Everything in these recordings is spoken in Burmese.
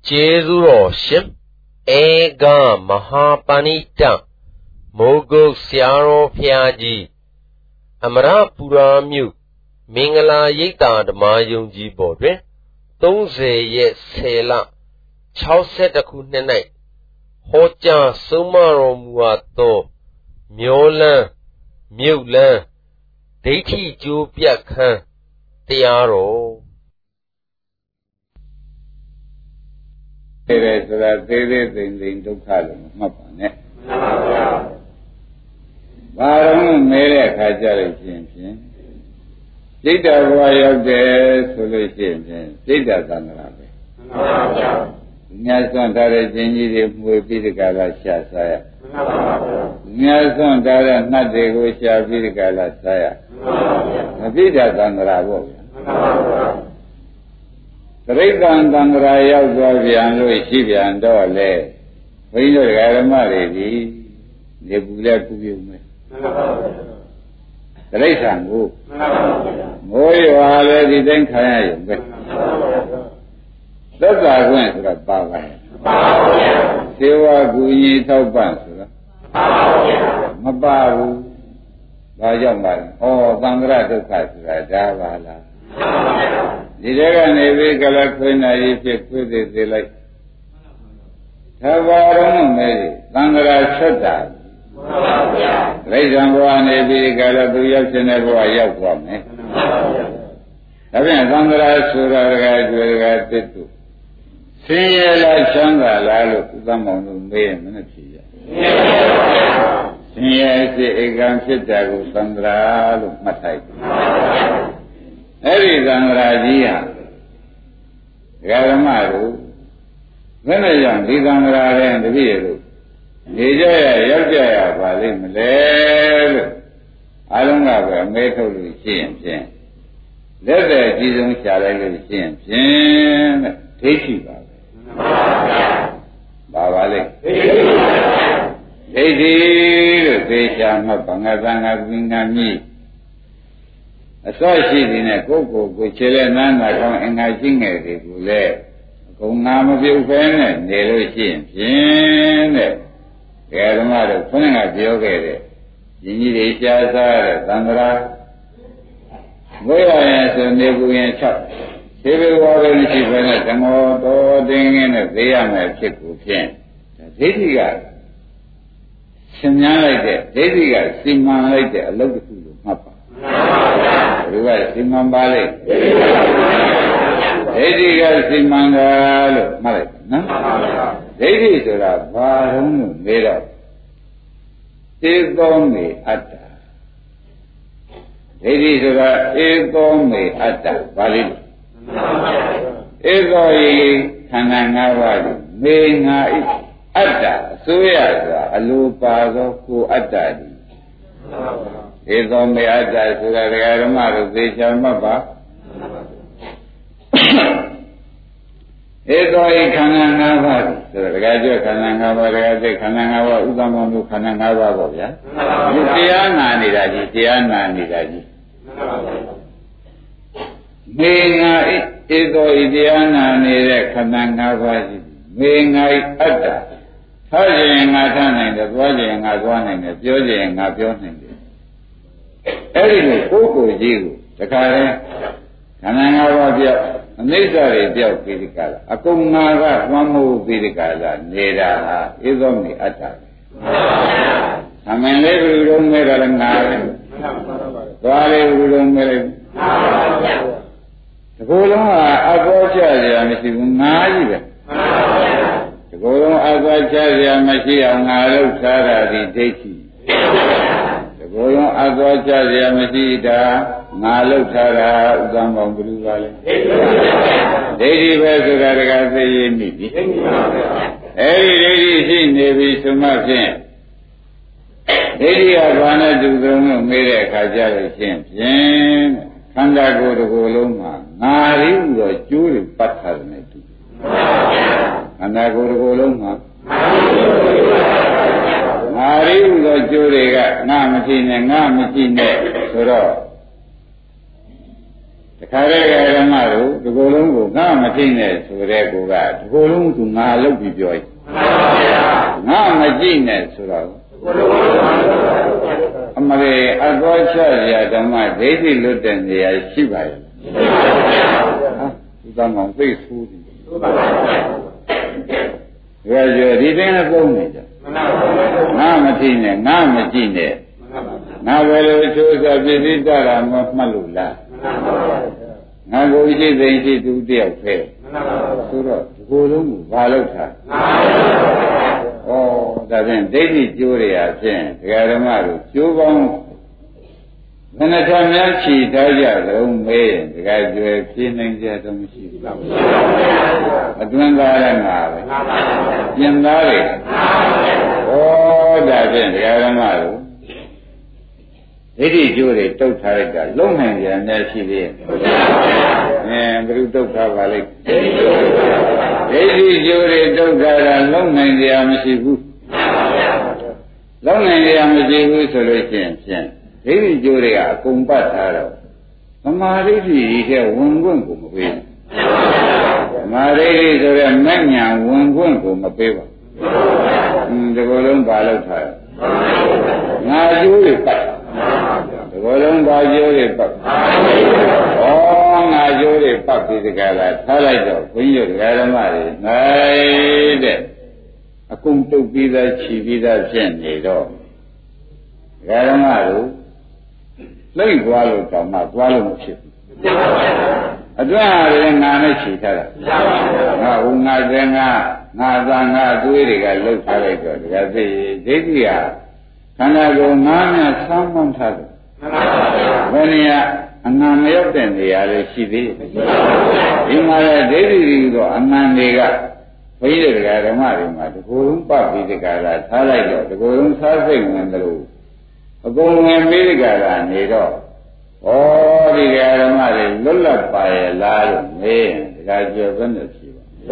Jezuro Shim Ega Mahapanita Mogo Siaro Piaji Amara Puramyu Mingala Yita the Mayunji Bodre Tonze Yet Sela Chauset a Kunenai Hoja Sumaro Muato Miola Mula Deiti Jubiak Tiaro There is in Dukhalum, Mapane. Varum Mere Kajar Sita Royal de Solution, Sita Sangrabe. Nelson Dare Jinji will be the Gala Shasaya. Nelson Dare Nade who shall be the Gala Saya. Vida Sangrabo. Rikan Tangraya Gavian Louis and Dole. When you are married, the Bula Kubium. Resangu. Oh, you already then can. That's why I went to the Baba. Siwa Guni Tauban. Mabaru. Bajaman. Oh, Tangra to Katra, Davala. The Dragon Navy Galakuna is with the like Tavarum Mary, Tangra Shota. Raisambua Navy Galabuya Seneva Yapwame. Having Tangra Sura Gadu. Singla Shanga Lalo, Zamon, Mayanatia. Singla Egan Sitago, Sandra, Matai. Every Zangrajia Garamaru, Venajan, Didangra and the Viru, Nijaya, Yajaya, Valim, Lev, Alunga, Metal with Shem. Let the Jesus shall with Shem, Tishi Bavale. They did, they shall not Bangazanga Vingami. A sausage in a cocoa, which Nana and I sing it, Gule. Gongam of your friend, Nelucian, the other mother, putting up your gate. You need a Shazar, Sandra. Where I answer Nebulian chop. Civil water and she went and all ding in a Viana chip who can. Daisy got Simon like that, Daisy got Simon like that, I love the food of Mapa. Simon Bale. Lady got Simon Malak, no? Lady to the Barum made up. Egome Atta. Lady to the Egome Atta, Valid. Egoi Kanangawadi, Menga Atta, Suya, Alupa, who Atta. Ego me Ada Suragarama, they shall mapa. Ego Kanangava, Suraga Kanangava, Kanangava, Udamu Kanangava, Tiana Nidaji. Menga Ego Idiana Nida Kanangava, Menga Ada. Hurrying at one, the dwelling at one, and the building at your hand. Every Coco Jigu, the Kare, Kanangava, Nizari Bill Pidicala, Akunga, one more Pidicala, Neda, is only attack. I mean, we don't make a name. Why we don't make the Goloma, I brought you, and if you not the Goloma, I brought you, and I look at the Dati. Golon Agwaja Yamadida, Malu Tara, Zambam Guru. Lady Vesugaraga, Nidi. Every lady seen Nevi Sumasin. Lady Avana Dugram made a Kajari Shem. Kanda go to Goloma, Nari was Julie Patarnetu. Kanda go to Goloma. Nari was Julie, Namachin and Namachin, Sura. ခါတည်းကဓမ္မတို့ဒီကိုယ်လုံးကိုငါမသိနဲ့ဆိုတဲ့ကိုကဒီကိုယ်လုံးကငါလုပ်ပြီးပြောရင်ငါမကြည့်နဲ့ဆိုတော့အမရေအသောချရာဓမ္မဒိဋ္ဌိလွတ်တဲ့နေရာရှိပါရဲ့ဒီကမောင်သိဆိုးတယ်ကြွဒီတင်းသုံးနေကြငါမသိနဲ့ငါမကြည့်နဲ့ငါဘယ်လိုချိုးစားပြည့်စည်တာမမှတ်လို့လားငါကိုရှိသိရှိသူတယောက်ပဲဆိုတော့ဒီကိုယ်လုံးကိုဘာလုပ်တာဩဒါဖြင့်ဒိဋ္ဌိကျိုးတွေအဖြစ်ဒကာဓမ္မတို့ကျိုးပေါင်းဘယ်နှထများချီထားကြလုံးမေးဒကာကျွယ်ပြင်းနိုင်ကြတော့မရှိဘူးအတွင်းသားလည်းငါပဲပြင်သားတွေဩဒါဖြင့်ဒကာဓမ္မတို့ဒိဋ္ဌိကျိုးတွေတုတ်ထားလိုက်တာလုံးနိုင်ကြအများရှိသေးရဲ့ဘယ်လိုတုတ်ထားပါလိမ့်ဒိဋ္ဌိကျိုးတွေတုတ်ထားတာလုံးနိုင်ကြမရှိဘူးလုံးနိုင်ကြမရှိဘူးဆိုလို့ရှိရင်ဖြင့်ဒိဋ္ဌိကျိုးတွေကအကုန်ပတ်ထားတော့သမာဓိဋ္ဌိကြီးတဲ့ဝင်ခွင့်ကိုမပေးဘူးသမာဓိဋ္ဌိဆိုတဲ့မဉ္ဇဉ်ဝင်ခွင့်ကိုမပေးပါဘူးဒီလိုလုံးပါလို့ထားငါကျိုးတွေပတ်ဒီလိုလုံးပါကျိုးတွေပတ်ဩငါကျိုးတွေပတ်ပြီးတကယ်လားထားလိုက်တော့ဘုန်းကြီးတို့ဓမ္မတွေနိုင်တဲ့အကုန်တုတ်ပြီးသားခြီးပြီးသားဖြစ်နေတော့ဓမ္မတို့လိမ့်သွားလို့တောင်မှသွားလို့မဖြစ်ဘူးအတွင်းဟာလည်းငါနဲ့ခြီးထားတာငါဦးငါသင်္ကာငါသာငါသွေးတွေကလှုပ်ထားလိုက်တော့တကယ်သိဒိဋ္ဌိဟာခန္ဓာကိုယ်ငါးများဆောင်းမှန်းထားတယ်ဘယ်နေရာအနံမရောက်တဲ့နေရာလေးရှိသေးတယ်ဒီမှာလည်းဒိဋ္ဌိတွေတော့အနံတွေကဘုန်းကြီးတွေကဓမ္မတွေမှာဒီကိုယ်လုံးပတ်ပြီးဒီကလာထားလိုက်တော့ဒီကိုယ်လုံးစားစိတ်ဝင်တယ်လို့အကုန်ဝင်ပြီးဒီကလာနေတော့ဩဒီဓမ္မတွေလွတ်လပ်ပါရဲ့လားလို့မေးရင်ဒီကကြောဘယ်နဲ့ဖြေ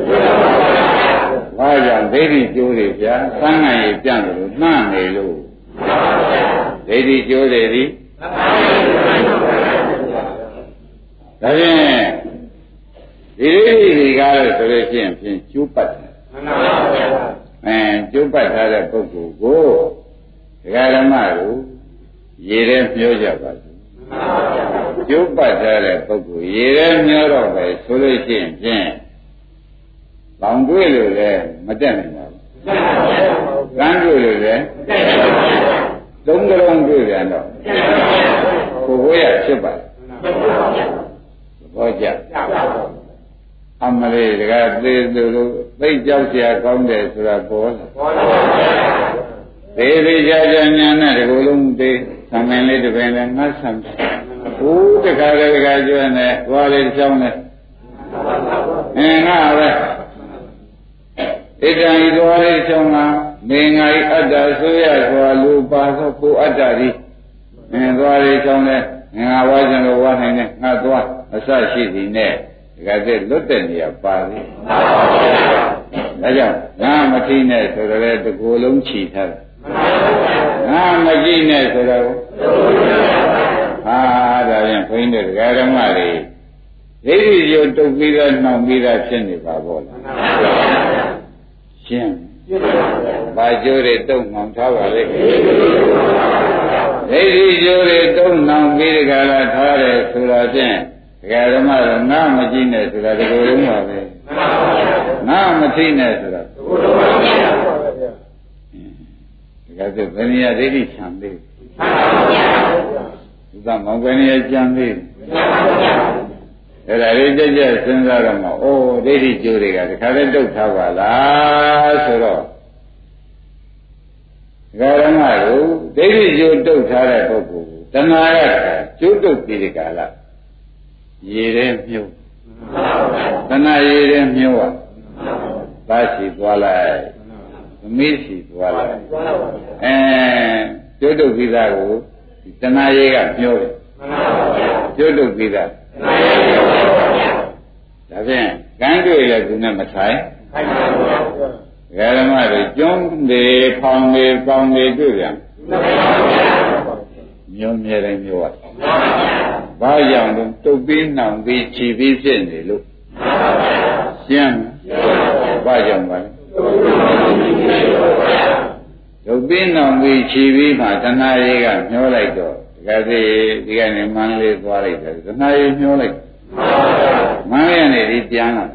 ပါဘာကြောင့်ဒိဋ္ဌိကျိုးတွေဗျာသံဃာကြီးပြန့်တယ်လို့နှံ့နေလို့ဒိဋ္ဌိကျိုးတွေဒီဒါဖြင့်ဒီဒိဋ္ဌိတွေကားလို့ဆိုလို့ရှိရင်ဖြင့်ကျိုးပတ်တယ်ကျိုးပတ်ထားတဲ့ပုဂ္ဂိုလ်ကိုဒကာဓမ္မတို့ရေထဲမျောကြပါစို့ကျိုးပတ်ထားတဲ့ပုဂ္ဂိုလ်ရေထဲမျောတော့ပဲဆိုလို့ရှိရင်ဖြင့်လောင်တွေ့လို့လည်းမတက်နိုင်ပါဘူးကန်းတွေ့လို့လည်းသုံးကလုံးတွေ့ပြန်တော့ကိုယ်ရဖြစ်ပါတယ်ဘောကြအမလေးတကသေးသူတို့သိကြောက်เสียကောင်းတယ်ဆိုတာပေါ်လာသေးသေးကြကြညာနဲ့ဒီလိုလုံးသေးဆံမင်းလေးတစ်ပင်နဲ့ငါဆံဟိုးတခါတခါကျွန်းနဲ့သွားလေးချောင်းနဲ့ငါပဲဣဒံဤသွားလေးချောင်းကမင်းငါဤအတ္တဆိုရစွာလူပါသောကိုအတ္တဒီသွားလေးချောင်းနဲ့ငါဝါကျင်လို့ဝါနိုင်နဲ့ငါသွားအစရှိသည်နဲ့ဒီကတည်းလွတ်တဲ့နေရာပါပြီဒါကြောင့်ငါမထိနဲ့ဆိုတော့လေတကူလုံးချီထားတယ်ငါမကြည့်နဲ့ဆိုတော့ဟာဒါရင်ခွင်းတို့ဓမ္မတွေဒိဋ္ဌိကျိုးတုတ်ပြီးတော့နှောင်ပြီးတော့ဖြစ်နေပါဘောလားရှင်းဘာကျိုးတွေတုတ်နှောင်ထားပါလေဒိဋ္ဌိကျိုးတွေတုတ်နှောင်ပြီးဒီကလာထားတယ်ဆိုတော့ဖြင့်ဒကာဓမ္မတော့ငါမကြည့်နဲ့ဆိုတာဒီလိုလုံးပါပဲငါမထိနဲ့ဆိုတာဒီလိုပါဗျာဒကာဆိုဘယ်နေရာဒိဋ္ဌိချမ်းသေးဥပမောင်ဘယ်နေရာချမ်းသေးအဲ့ဒါလေးကြက်ကြက်စဉ်းစားတော့မှအိုးဒိဋ္ဌိကျိုးတွေကတခါတည်းတုတ်ထားပါလားဆိုတော့ဒကာဓမ္မတို့ဒိဋ္ဌိကျိုးတုတ်ထားတဲ့ပုဂ္ဂိုလ်တဏှာရကျိုးတုတ်ပြီးဒီကလာရေထဲမြုပ်တဏှာရေထဲမြုပ်ပါရှိသွားလိုက်သမီးရှိသွားလိုက်ကျိုးတုတ်ပြီးသားကိုတဏှာရေကမြုပ်တယ်ကျိုးတုတ်ပြီးသားဒါဖြင့်ကန်းတွေ့လည်းသူနဲ့မဆိုင်ဓမ္မတွေကျွန်းတွေဖောင်တွေပေါင်တွေတွေ့ပြန်မြုံမြဲတိုင်းမြုံရဘာဘာကြောင့်တုတ်ပြီးနှောင်ပြီးခြီးပြီးဖြစ်နေလို့ရှင်းဘာကြောင့်ပါလဲတုတ်ပြီးနှောင်ပြီးခြီးပြီးမှတဏှာကြီးကမျောလိုက်တော့တကယ်ဒီကနေမန်းလေးသွားလိုက်တယ်တဏှာကြီးမျောလိုက်မန်းလေးကနေဒီပြန်လာ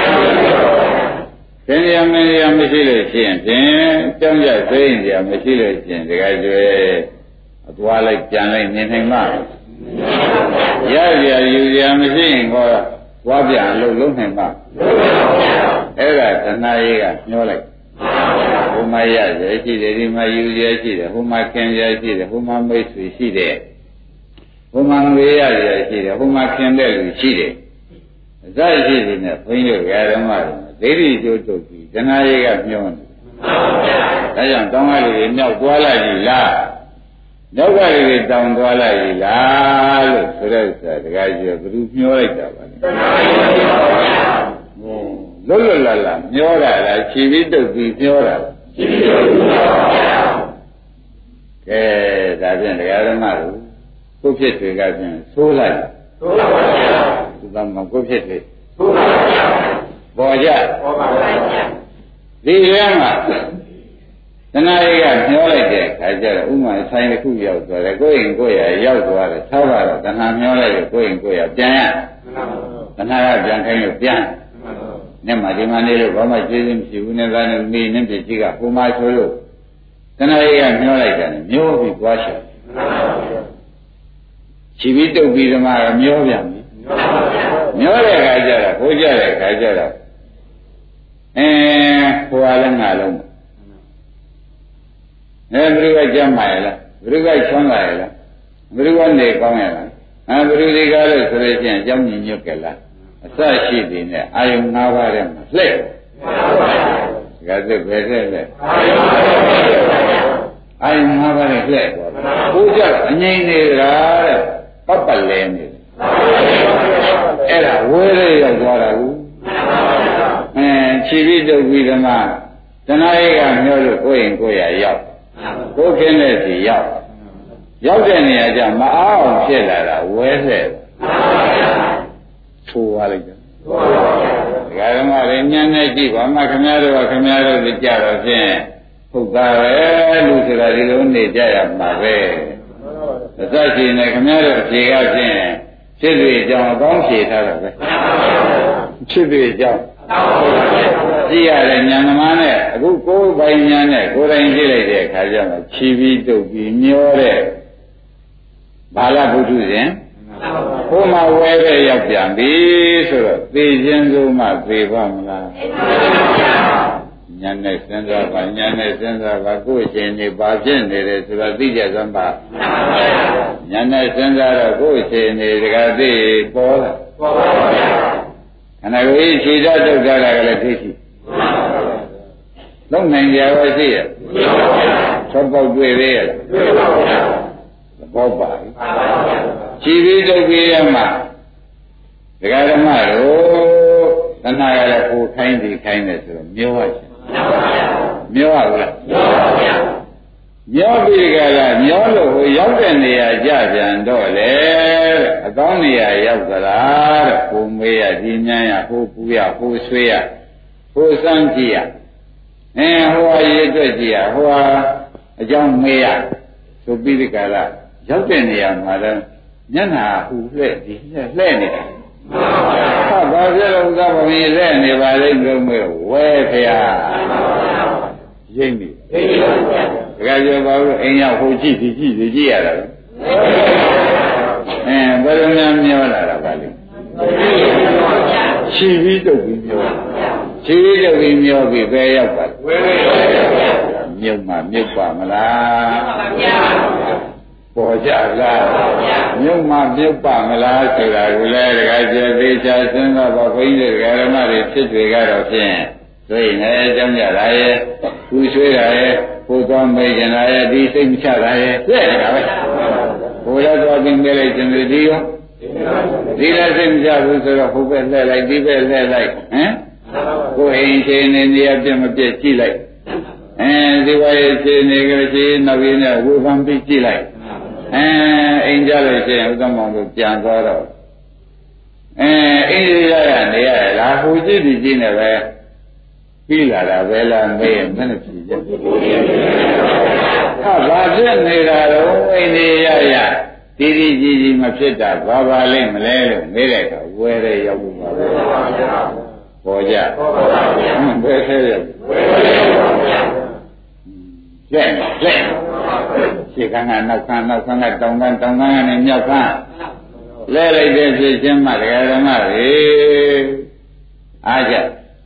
သင်္ကြန်မင်းရမရှိလို့ရှိရင်ဖြင့်ကြောင်းကြသိရင်ကြမရှိလို့ရှိရင်တကယ်ကျွဲအသွားလိုက်ပြန်လိုက်နေနိုင်မှာရရယူရမရှိရင်ဟောသွားပြန်လို့လုံးနိုင်မှာအဲ့ဒါတဏှာကြီးကညှောလိုက်ဟိုမှာရရရှိတယ်ဒီမှာယူရရှိတယ်ဟိုမှာခင်ရရှိတယ်ဟိုမှာမိတ်ဆွေရှိတယ်ဟိုမှာငွေရရရှိတယ်ဟိုမှာခင်တဲ့လူရှိတယ်အစရှိတယ်နဲ့ဘုန်းကြီးတို့ဓမ္မတွေဒိဋ္ဌိကျိုးတုတ်ပြီးတဏှာကြီးကညှောနေဒါကြောင့်တောင်းရည်မြောက်သွားလိုက်ပြီလားနောက်ကလေးတောင်းသွားလိုက်ပြီလားလို့ဆိုတဲ့ဥစ္စာတခါကျဘယ်သူမျောလိုက်တာပါလဲလွတ်လွတ်လပ်လပ်မျောတာလားခြေပြီးတုတ်ပြီးမျောတာလားခြေပြီးတုတ်ပြီးမျောပါဗျာကဲဒါဖြင့်တရားဓမ္မတို့ကိုဖြစ်တွေကဖြင့်သိုးလိုက်သိုးပါဗျာဒီကမှာကိုဖြစ်တွေသိုးပါဗျာပေါ်ကြပေါ်ပါဗျာဒီထဲမှာတဏှာကြီးကမျောလိုက်တဲ့ခါကျတော့ဥမာဆိုင်တစ်ခုရောက်သွားတယ်ကိုယ်ရင်ကိုယ်ရရောက်သွားတယ်ထားပါတော့တဏှာမျောလိုက်တယ်ကိုယ်ရင်ကိုယ်ရပြန်ရတဏှာကပြန်ခိုင်းလို့ပြန်နဲ့မှဒီမှာနေလို့ဘာမှကျေးဇူးမရှိဘူးနဲ့သားနဲ့မိနဲ့ပြည့်ကြီးကဟိုမှာဆိုလို့တဏှာကြီးကမျောလိုက်တယ်မျောပြီးသွားချင်ခြေပြီးတုပ်ပြီးဓမ္မကမျောပြန်ပြီမျောတဲ့ခါကျတော့ဟိုကြတဲ့ခါကျတော့ဟိုအားလည်းငါလုံးဘယ်သူကကြမ်းပါရဲ့လားဘယ်သူကချမ်းသာရဲ့လားဘယ်သူကနေကောင်းရဲ့လားဘယ်သူဒီကားလို့ဆိုလို့ချင်းအကြောင်းညညွတ်ကြလားအစရှိသည်နဲ့အာယုံ၅ပါးထဲမှာလှည့်ဒါကဘယ်တဲ့လဲအာယုံ၅ပါးထဲလှည့်သွားဘိုးကြအငိမ့်နေတာတဲ့ပတ်ပတ်လဲနေအဲ့ဒါဝဲရရောက်သွားတာကူခြေပြီးတုပ်ပြီးဓမ္မတဏှာကြီးကမျောလို့ကိုယ်ရင်ကိုယ်ရရောက်ကိုယ်ခင်းတဲ့စီရောက်တဲ့နေရာကျမအားအောင်ဖြစ်လာတာဝဲလှဲ့ထိုးသွားလိုက်တယ်ဒကာဓမ္မတွေညံနေကြည့်ပါမှခမည်းတော်ကခမည်းတော်ကြတော့ဖြင့်ဟုတ်သားပဲလူဆိုတာဒီလိုနေကြရမှာပဲအစရှိနေခမည်းတော်ဖြေကဖြင့်ဖြစ်တွေအကြောင်းအကောင်းဖြေထားတော့ပဲဖြစ်တွေအကြောင်းကြည့်ရတဲ့ဉာဏ်သမားနဲ့အခုကိုယ်ပိုင်ဉာဏ်နဲ့ကိုယ်တိုင်ကြည့်လိုက်တဲ့အခါကျမှခြီးပြီးတုပ်ပြီးမျောတဲ့ဘာလဘုဒ္ဓဇင်ဟိုမှာဝဲတဲ့ရောက်ပြန်ပြီဆိုတော့သိခြင်းဆုံးမှသိပါမလားဉာဏ်နဲ့စဉ်းစားပါဉာဏ်နဲ့စဉ်းစားပါကိုယ်ရှင်နေပါဖြစ်နေတယ်ဆိုတော့သိကြစမ်းပါဉာဏ်နဲ့စဉ်းစားတော့ကိုယ်ရှင်နေတကယ်သိပေါ်လာပေါ်ပါဗျာခန္ဓာကိုယ်ခြေဓာတ်တုတ်ကြတာကလည်းသိရှိလုံးနိုင်ကြပါရှိရဲ့သောပေါက်တွေ့သေးရဲ့ဘောပါခြေပြီးတုတ်ပြီးရမှာဒကာဓမ္မတို့တဏှာကလည်းကိုခိုင်းစီခိုင်းတယ်ဆိုတော့မျောရချင်မျောရဘူးလားမျောပြီးကြလားမျောလို့ဟိုရောက်တဲ့နေရာကြပြန်တော့လေအကောင်းနေရာရောက်သလားတဲ့ဟိုမေးရဒီညံ့ရဟိုပူရဟိုဆွေးရဟိုစမ်းကြည့်ရဟိုအရေးအတွက်ကြည့်ရဟိုအကြောင်းမေးရဆိုပြီးဒီကလာရောက်တဲ့နေရာမှာလည်းညနာဟူလှဲ့ဒီလှဲ့နေတာဟာဘာဖြစ်လို့ဥစ္စာဘုံကြီးလှဲ့နေပါလိမ့်လို့မေးဝဲဖျားရိမ့်နေဒကာကျော်ဘာလို့အိမ်ရောက်ဟိုကြည့်ဒီကြည့်ဒီကြည့်ရတာလဲဘယ်လိုများမျောလာတာပါလဲခြေပြီးတုပ်ပြီးမျောခြေပြီးတုပ်ပြီးမျောပြီးပဲရောက်ပါမြုပ်မှမြုပ်ပါမလားပေါ်ကြလားမြုပ်မှမြုပ်ပါမလားဆိုတာကိုလည်းတခါကျေသေးချာစဉ်းစားပါဘုန်းကြီးတွေကဓမ္မတွေဖြစ်တွေကတော့ဖြင့်ဆိုရင်လည်းကြောင်းကြတာရဲ့သူဆွေးတာရဲ့ဘုသွားမေးကြတာရဲ့ဒီစိတ်မချတာရဲ့ပြည့်နေတာပဲဘုရားသွားပြီးမေးလိုက်ခြင်းဒီရောဒီလည်းစိတ်မချဘူးဆိုတော့ဟိုဘက်လှည့်လိုက်ဒီဘက်လှည့်လိုက်ကိုယ်အိမ်ချင်းနေနေရပြမပြည့်ကြည့်လိုက်ဒီဘက်ချင်းနေကြချင်းနောက်ရင်းနဲ့ဝေဖန်ပြီးကြည့်လိုက်အိမ်ကြလို့ရှိရင်ဥဒ္ဓမောင်တို့ပြန်သွားတော့အိမ်ရရနေရလားဟိုကြည့်ဒီကြည့်နေပဲပြီးလာတာပဲလားမေးရင်မနဲ့ဖြစ်ကြဘာဖြစ်နေတာတော့အိမ်ရရတီတီကြီးကြီးမဖြစ်တာဘာပါလိမ့်မလဲလို့မေးတဲ့အခါဝဲတဲ့ရောက်ဘူးပါပဲပေါ်ကြဘယ်ထဲရောက်လက်ရှေ့ကနောက်ခန်းတောင်ခန်းကနေမြောက်ခန်းလဲလိုက်တဲ့ဖြစ်ချင်းမှတရားဓမ္မတွေအားကြ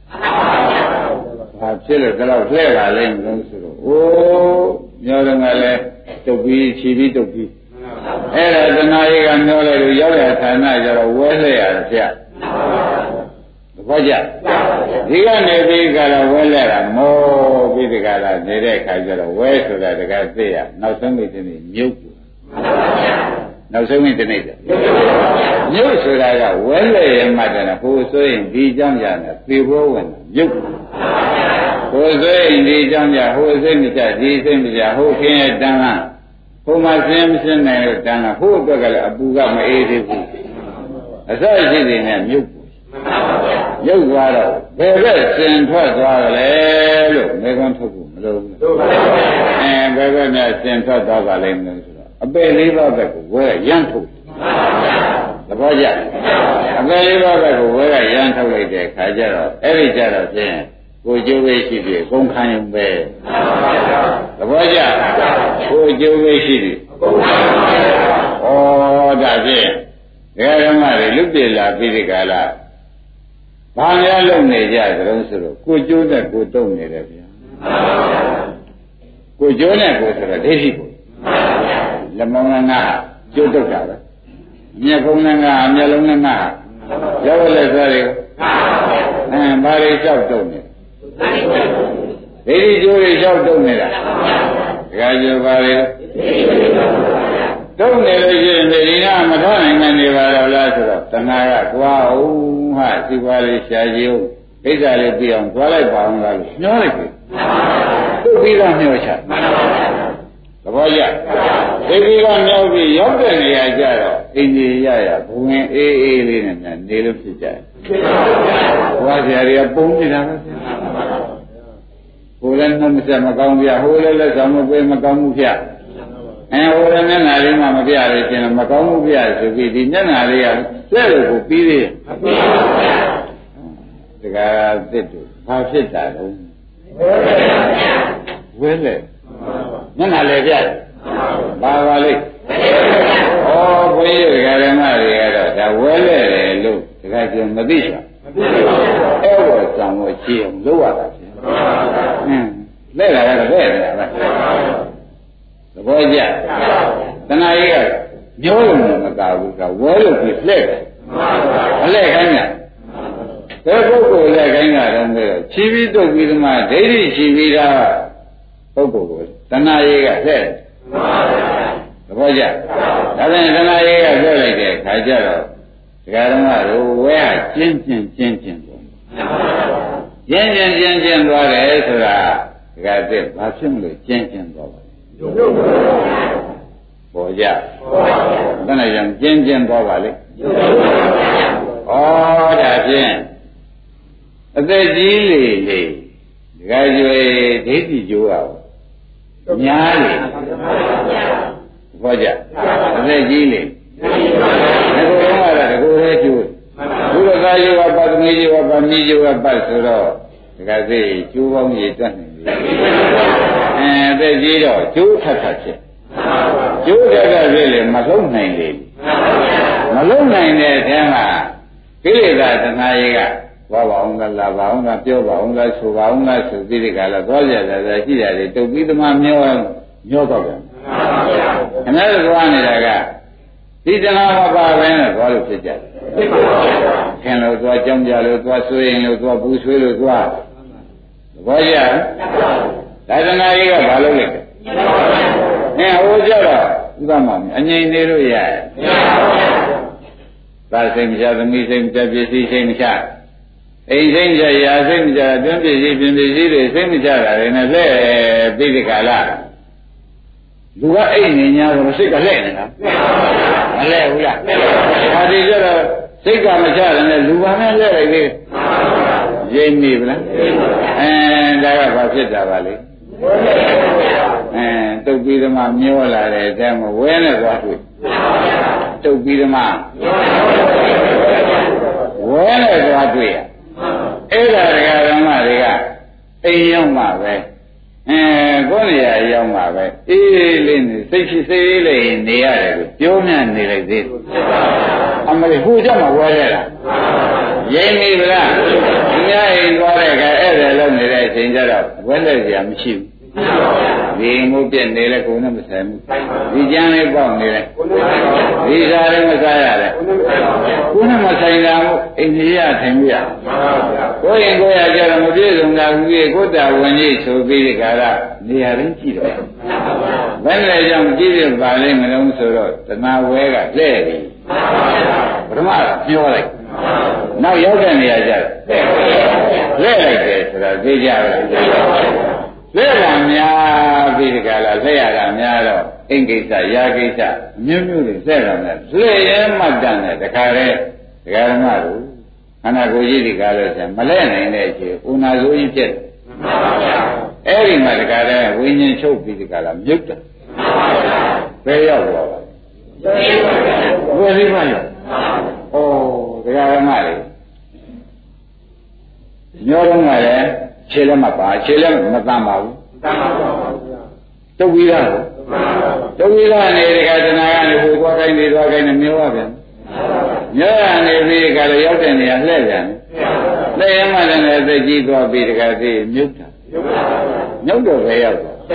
ဘာဖြစ်လို့တော့လှဲ့ပါလိမ့်မလို့ဆိုတော့အိုးညောတော့ကလည်းတုတ်ပြီးခြီးပြီးတုတ်ပြီးအဲ့ဒါသနာရေးကမျောလိုက်လို့ရောက်ရဌာနကျတော့ဝဲလှဲ့ရတယ်ဗျဘာကြဒီကနေပြီးကြတော့ဝဲလှဲ့တာမောပြီးတကလားနေတဲ့ခါကျတော့ဝဲဆိုတာတကသိရနောက်ဆုံးမိတနေ့မြုပ်နောက်ဆုံးမိတနေ့မြုပ်ဆိုတာကဝဲလှဲ့ရမှတည်းဟိုဆိုရင်ဒီကြောင့်ရတယ်သေဘောဝင်မြုပ်ဟိုဆိုရင်ဒီကြောင့်ရဟိုစိတ်မချဒီစိတ်မချဟိုခင်းရဲ့တန်းလားဟိုမှာဆင်းမရှင်းနိုင်လို့တန်းလားဟိုအတွက်ကလည်းအပူကမအေးသေးဘူးအစရှိနေနဲ့မြုပ်ရုပ်သွားတော့ဘယ်ဘက်စင်ထွက်သွားကြလဲလို့မေခွန်းထုတ်ဖို့မလိုဘူးဘယ်ဘက်များစင်ထွက်သွားပါလိမ့်မလို့ဆိုတော့အပေလေးပါးဘက်ကိုဝဲရမ်းထုတ်သဘောကျအပေလေးပါးဘက်ကိုဝဲရမ်းထုတ်လိုက်တဲ့ခါကျတော့အဲ့ဒီကျတော့ဖြင့်ကိုကျိုးပဲရှိပြီကုန်ခံရင်ပဲသဘောကျကိုကျိုးပဲရှိပြီဩဒါဖြင့်ဓမ္မတွေလွတ်ပြေလာပြီးဒီကလာဘာများလုပ်နေကြသလဲဆိုတော့ကိုကျိုးနဲ့ကိုတုံနေတယ်ဗျာကိုကျိုးနဲ့ကိုဆိုတော့ဒိဋ္ဌိကိုလက်မောင်းနဲ့ငါကျိုးတုတ်တာပဲမျက်ခုံးနဲ့ငါမျက်လုံးနဲ့ငါရောက်လက်သွားတယ်ဘာတွေလျှောက်တုံနေဒိဋ္ဌိကျိုးတွေလျှောက်တုံနေတာဒကာကျိုးပါလေတုံးနေလို့ရှိရင်ဒီကမထောနိုင်မှနေပါတော့လားဆိုတော့တဏှာကကွာအောင်ဟာစီပွားလေးရှားကြည့်အောင်ဣစ္ဆာလေးပြီးအောင်သွားလိုက်ပါအောင်လားလို့ညှောလိုက်ပြီသူ့ပြီးတော့ညှောချသဘောကျဒီပြီးတော့ညှောပြီးရောက်တဲ့နေရာကျတော့အင်းကြီးရရဘုံဝင်အေးအေးလေးနဲ့များနေလို့ဖြစ်ကြတယ်ဘွားဆရာတွေကပုံနေတာပဲဟိုလည်းနှမဆက်မကောင်းပြဟိုလည်းလက်ဆောင်မပေးမကောင်းမှုဖြတ်ဟိုလည်းမျက်နှာလေးမှမပြရခြင်းမကောင်းမှုပြရဆိုပြီးဒီမျက်နှာလေးကလက်လို့ကိုပြီးသေးတယ်တကယ်သစ်တို့ဘာဖြစ်တာလဲဝဲလေမျက်နှာလေးပြတယ်ဘာပါလိမ့်ဩဘုန်းကြီးဓမ္မတွေကတော့ဒါဝဲလေတယ်လို့တကယ်ကျမသိချာအဲ့ဘောစံကိုကြည့်အောင်လုပ်ရတာဖြစ်လဲလာတော့ပဲနေတာပဲသဘောကျတဏှာကြီးကညှိုးလို့မကဘူးကဝဲလို့ပြလှဲ့တယ်မလှဲ့ခိုင်းတာဘယ်ပုဂ္ဂိုလ်လှဲ့ခိုင်းတာတော့ဆိုတော့ခြီးပြီးတုတ်ပြီးသမားဒိဋ္ဌိခြီးပြီးသားပုဂ္ဂိုလ်ကိုတဏှာကြီးကလှဲ့တယ်သဘောကျဒါပြန်တဏှာကြီးကလှဲ့လိုက်တဲ့ခါကျတော့ဒကာဓမ္မတို့ဝဲကကျင်းပေါ့ကျင်းသွားတယ်ဆိုတာဒကာသစ်ဘာဖြစ်မလို့ကျင်းသွားပါပေါ်ကြဘယ်နဲ့ကြောင့်ကျင်းသွားပါလိမ့်ဩဒါဖြင့်အသက်ကြီးလေဒကာကျွေဒိဋ္ဌိကျိုးအောင်များလေပေါ်ကြအသက်ကြီးလေဒီကုန်းကတော့ဒီကုန်းလေးကျိုးဘုရားသာယောဂပတ်သမီးယောဂပတ်မိယောဂပတ်ဆိုတော့ဒကာသိကျိုးပေါင်းကြီးတွက်နေပြီအသက်ကြီးတော့ကျိုးထပ်ဖြစ်ကျိုးထပ်ဖြစ်လေမလုံးနိုင်လေမလုံးနိုင်တဲ့အထဲမှာကိလေသာတဏှာကြီးကသွားပါအောင်လားလာပါအောင်လားပြောပါအောင်လားဆိုပါအောင်လားဆိုပြီးဒီကလာသွားကြတာရှိတယ်တုတ်ပြီးသမားမျောတော့ပြန်ခင်ဗျားတို့သွားနေတာကဒီတဏှာမပါဘဲနဲ့သွားလို့ဖြစ်ကြတယ်ခင်လို့သွားကြောင်းကြလို့သွားဆွေးရင်လို့သွားပူဆွေးလို့သွားသဘောကျဒါတဏှာကြီးကဘာလုပ်လဲဟိုကြတော့ဥပမာအငြိမ်နေလို့ရတယ်သာစိတ်မချသမီးစိတ်မချပစ္စည်းစိတ်မချအိမ်စိတ်မချရာစိတ်မချအတွင်းပစ္စည်းပြင်ပစ္စည်းတွေစိတ်မချတာတွေနဲ့လဲပြီးဒီကလာလူကအိတ်နေ냐ဆိုစိတ်ကလှည့်နေတာမလှည့်ဘူးလားဒါဒီကျတော့စိတ်ကမချတယ်နဲ့လူပါနဲ့လှည့်လိုက်သေးရိပ်နေဗလားဒါကဘာဖြစ်တာပါလဲတုတ်ပြီးတော့မှမျောလာတယ်အဲမှာဝဲနဲ့သွားတွေ့တုတ်ပြီးတော့မှဝဲနဲ့သွားတွေ့ရအဲ့ဒါတရားဓမ္မတွေကအိမ်ရောက်မှပဲကိုယ်နေရာရောက်မှပဲအေးလေးနေစိတ်ရှိစိတ်လေးနေရတယ်ကိုပြောမြနေလိုက်သေးအမလေးဟိုကြမှာဝဲရတာရင်းနေဗလားဒီများအိမ်သွားတဲ့အခါအဲ့ဒါလုံးနေတဲ့အချိန်ကျတော့ဝဲလက်စရာမရှိဘူးဒီမှုပြက်နေလဲကိုယ်နဲ့မဆိုင်ဘူးဒီကြမ်းလေးပေါက်နေလဲဒီစားလေးမစားရတယ်ကိုယ်နဲ့မဆိုင်တာမို့အိမ်ကြီးရထိုင်ပြရကိုယ်ရင်ကိုယ်ရကြတော့မပြည့်စုံတာဘူးကြီးကိုယ်တာဝင်ကြီးဆိုပြီးဒီကာလနေရာရင်းကြည့်တယ်ဘယ်နဲ့ကြောင့်ကြည့်ရပါလိမ့်မလို့ဆိုတော့တဏှာဝဲကလှဲ့ပြီပထမကပြောလိုက်နောက်ရောက်တဲ့နေရာကျတော့လှဲ့လိုက်တယ်ဆိုတာသိကြပါလားလဲတာများပြီးဒီကလာလဲရတာများတော့အိမ်ကိစ္စရာကိစ္စမျိုးမျိုးတွေလဲတာများလဲရဲမှတ်တန်တဲ့တခါတည်းဒကာဓမ္မတို့ခန္ဓာကိုယ်ကြီးဒီကားလို့ဆိုမလဲနိုင်တဲ့အချိန်ဥနာဆိုးကြီးဖြစ်တယ်အဲ့ဒီမှာတခါတည်းဝိညာဉ်ချုပ်ပြီးဒီကလာမြုပ်တယ်ဘယ်ရောက်သွားပါဘယ်ဒီမှာရောက်ဩဒကာဓမ္မတွေညောတော့ကလည်းခြေလည်းမပါခြေလည်းမတန်ပါဘူးတုတ်ပြီးသားတုတ်ပြီးသားနေတခါတဏှာကနေဟိုသွားခိုင်းနေသွားခိုင်းနေမျောပါဗျာမျောရနေပြီးကလည်းရောက်တဲ့နေရာလှည့်ပြန်လှည့်ရမှလည်းအသက်ကြီးသွားပြီးတခါသိမြုပ်တာမြုပ်တော့ပဲရောက်သွား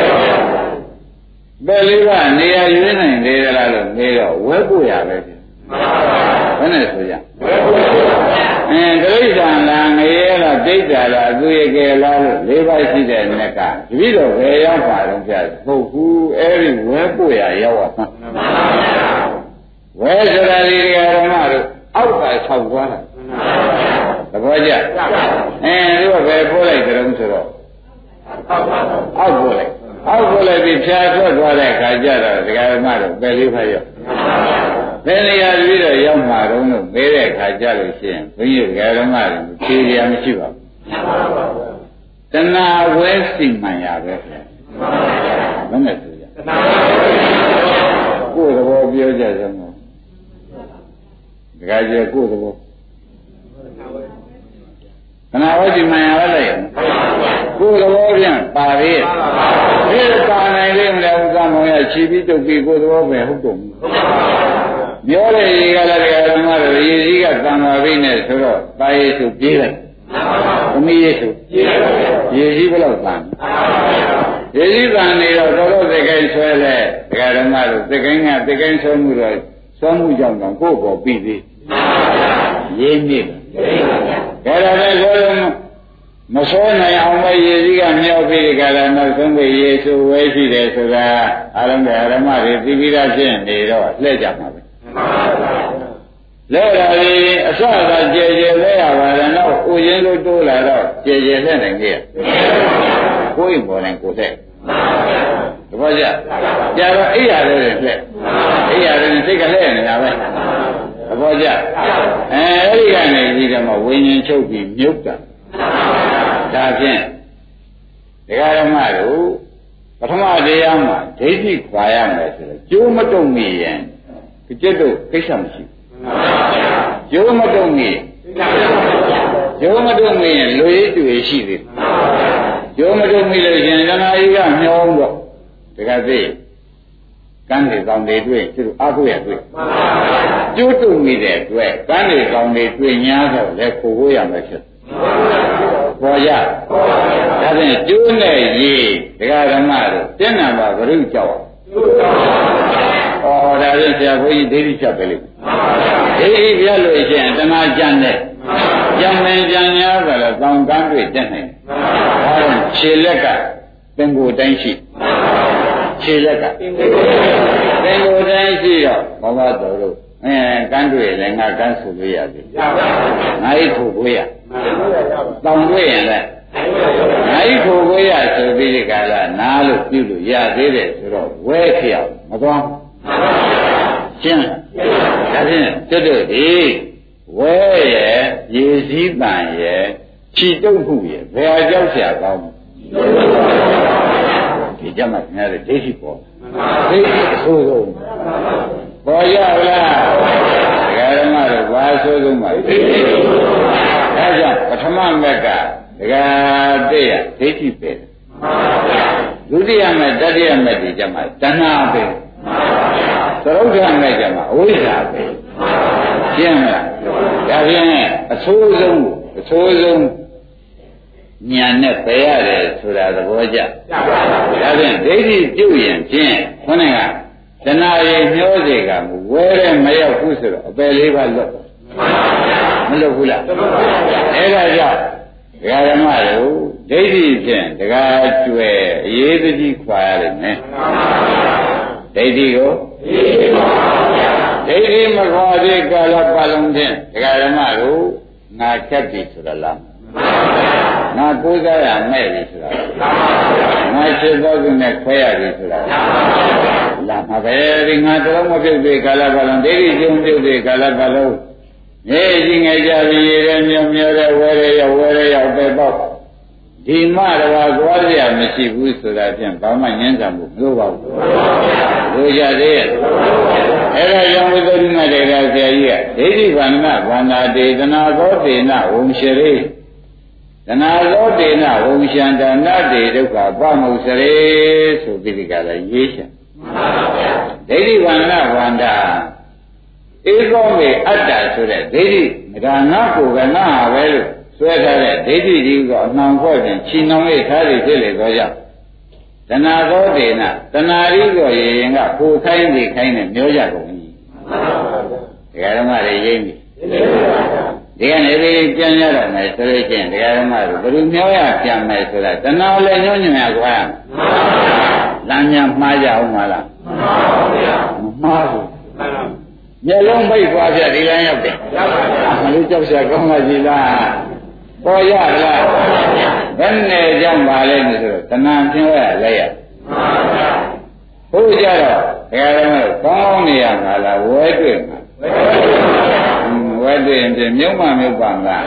ဘယ်လေးကနေရာရွေးနိုင်လေလားလို့နေတော့ဝဲဖို့ရပဲဘယ်နဲ့ဆိုကြဒိဋ္ဌာလားငရဲလားဒိဋ္ဌာလားအသူရကယ်လားလို့၄ပါးရှိတဲ့နက်ကတပည့်တော်ပဲရောက်ပါတော့ပြပုတ်ဘူးအဲ့ဒီဝဲပို့ရရောက်ပါဝဲဆိုတာဒီဓမ္မတို့အောက်ကဆောက်သွားတာသဘောကျဒီကပဲပို့လိုက်ကြုံဆိုတော့အောက်ပို့လိုက်ပြီးဖြာထွက်သွားတဲ့အခါကျတော့ဓမ္မတို့ပဲလေးဖတ်ရောက်ဘယ်နေရာပြီးတော့ရောက်မှာတော့လို့မေးတဲ့အခါကျလို့ရှိရင်ဘုန်းကြီးဓမ္မတွေဖြေရမရှိပါဘူးတဏှာဝဲစီမှန်ရပဲဘယ်နဲ့ဆိုကြကိုယ်သဘောပြောကြစမ်းတော့ဒကာကြီးကိုယ်သဘောတဏှာဝဲစီမှန်ရပဲလေကိုယ်သဘောပြန်ပါသေးတယ်ဒီပါနိုင်လေမလဲဥစ္စာမောင်ရခြေပြီးတုပ်ပြီးကိုယ်သဘောပဲဟုတ်တော့ပြောတဲ့ရေကလည်းဓမ္မတို့ရေကြီးကသံဃာဘိနဲ့ဆိုတော့တာရေစုပြေးလိုက်သမီးရေစုပြေးလိုက်ရေကြီးဘယ်လောက်သံရေကြီးသံနေတော့တော်တော်သကိန်းဆွဲလဲဓမ္မတို့သကိန်းကသကိန်းဆွဲမှုတော့ဆွဲမှုကြောင့်တော့ကိုယ့်ပေါ်ပြီးသေးရေးနေတယ်ဒါလည်းဆိုလို့မဆွဲနိုင်အောင်ပဲရေကြီးကမြောက်ပြီးကြတာနောက်ဆုံးပဲရေစုဝဲရှိတယ်ဆိုတာအလုံးစုံဓမ္မတွေသိပြီးသားဖြစ်နေတော့လှည့်ကြမှာပဲလဲတာဒီအစသာကြဲကြဲလဲရပါတယ်တော့ဥရင်းလို့တိုးလာတော့ကြဲကြဲလဲနိုင်ကြကိုယ်ပေါ်နိုင်ကိုယ်သက်တပည့်ကြကြာတော့အိယာလေးနဲ့လှဲ့အိယာလေးနဲ့စိတ်ကလဲနေတာပဲတပည့်ကြအဲ့ဒီကနေဒီကမှဝိညာဉ်ချုပ်ပြီးမြုပ်တာဒါဖြင့်ဒကာဓမ္မတို့ပထမတရားမှာဒိဋ္ဌိခွာရမယ်ဆိုတော့ကျိုးမတုံမိရင်ကျက်တို့ကိစ္စမရှိဘူးကျိုးမတုံမိကျိုးမတုံမိရင်လူရည်တွေ့ရှိသေးတယ်ကျိုးမတုံမိလို့ရှင်ဓမ္မကြီးကမျောတော့တခါသိကန်းတွေကောင်းတွေတွေ့သူတို့အားကိုးရတွေ့ကျိုးတုံမိတဲ့အတွက်ကန်းတွေကောင်းတွေတွေ့냐တော့လည်းခိုးဖို့ရမယ်ဖြစ်ပေါ်ရဒါဖြင့်ကျိုးနဲ့ရေဒကာဓမ္မတို့ပြည့်နာပါဘုရုကြောက်ဒါဖြင့်ဆရာဘုန်းကြီးဒိဋ္ဌိချက်ပဲလေဒိဋ္ဌိပြလို့ရှိရင်တဏှာကြံတဲ့ကြံနေကြံများဆိုတော့ကောင်းကန်းတွေတက်နိုင်ဒါကြောင့်ခြေလက်ကသင်္ကိုယ်တိုင်းရှိခြေလက်ကသင်္ကိုယ်တိုင်းရှိတော့ဘဝတော်တို့ကန်းတွေလည်းငါကန်းဆိုလို့ရပြီငါ့ထုတ်ကိုရတောင်တွေ့ရင်လည်းငါ့ဤကိုကိုရဆိုပြီးဒီကလာနားလို့ပြုလို့ရသေးတယ်ဆိုတော့ဝဲဖြစ်အောင်မသွားရှင်းဒါဖြင့်တို့ဒီဝဲရဲ့ရေစည်းပန်ရဲ့ခြိတုပ်မှုရဲ့ဘယ်အကြောက်ဆရာကောင်းဒီကြမှာခင်ဗျားတို့ဒိဋ္ဌိပေါ်ဒိဋ္ဌိအဆိုးဆုံးပေါ်ရလားဒကာဓမ္မတို့ဘာအဆိုးဆုံးပါဒိဋ္ဌိဒါကြောင့်ပထမမက်ကဒကာတဲ့ရဒိဋ္ဌိပဲဒုတိယမဲ့တတိယမဲ့ဒီကြမှာတဏှာပဲသရုပ်ထမဲ့ကြမှာအဝိဇ္ဇာပဲရှင်းမလားဒါဖြင့်အဆိုးဆုံးညာနဲ့ပယ်ရတယ်ဆိုတာသဘောကျဒါဖြင့်ဒိဋ္ဌိပြုတ်ရင်ဖြင့်ခေါင်းကတဏှာရေမျောစေကမူဝဲတဲ့မရောက်ဘူးဆိုတော့အပယ်လေးပါလွတ်မလွတ်ဘူးလားအဲ့ဒါကြောင့်ဒကာဓမ္မတို့ဒိဋ္ဌိဖြင့်ဒကာကျွဲအရေးတကြီးခွာရလိမ့်မယ်ဒိဋ္ဌိကိုဒိဋ္ဌိမခွာသေးကာလပတ်လုံးဖြင့်ဒကာဓမ္မတို့ငါခက်ပြီဆိုတာလားငါကိုးစားရမဲ့ပြီဆိုတာငါရှင်းသောသူနဲ့ခွဲရပြီဆိုတာလာမှာပဲဒီငါတော်မပြုတ်သေးကာလပတ်လုံးဒိဋ္ဌိကျုံပြုတ်သေးကာလပတ်လုံးမြေကြီးငယ်ကြပြီးရေထဲမြောမြောတဲ့ဝဲရဲရောက်ပဲပေါ့ဒီမှတော့ကြွားရမရှိဘူးဆိုတာဖြင့်ဘာမှငင်းဆံမှုမလိုပါဘူးလိုကြသေးရဲ့အဲ့ဒါကြောင့်ဝိသုဒ္ဓိမတေကဆရာကြီးကဒိဋ္ဌိဗန္နဗန္နာတေသနာသောတေနဝုံရှရေသနာသောတေနဝုံရှန္တနာတေဒုက္ခပမုစရေဆိုပြီးဒီကလာရေးချင်ဒိဋ္ဌိဗန္နဗန္တာဧကောမေအတ္တဆိုတဲ့ဒိဋ္ဌိဒါငါကိုယ်ကငါဟာပဲလို့ဆွဲထားတဲ့ဒိဋ္ဌိကြီးကအနှောင်ဖွဲ့ခြင်းချီနှောင်လေးထားပြီးဖြစ်လေတော့ကြောင့်တဏှာသောတေနတဏှာရီကိုရေရင်ကကိုခိုင်းနေခိုင်းနေမျောကြကုန်ပြီဒကာဓမ္မတွေရိမ့်ပြီဒီကနေ့ဒီပြန်ရတော့မယ်ဆိုလို့ချင်းဒကာဓမ္မတို့ဘယ်လိုမျောရပြန်မယ်ဆိုတာတဏှာလည်းညှို့ညွှန်ရကွာလမ်းများမှားကြအောင်မလားမမှားဘူးမျက်လုံးပိတ်သွားပြဒီလမ်းရောက်တယ်မလို့ကြောက်စရာကောင်းပါကြီးလားပေါ်ရလားဘယ်နဲ့ကြောင့်ပါလဲဆိုတော့တဏှာပြောရလဲရဘုရားကြတော့ဒကာဓမ္မတို့ကောင်းနေရမှာလားဝဲတွေ့မှာဝဲတွေ့ရင်မြုံမှမြုပ်ပါမလား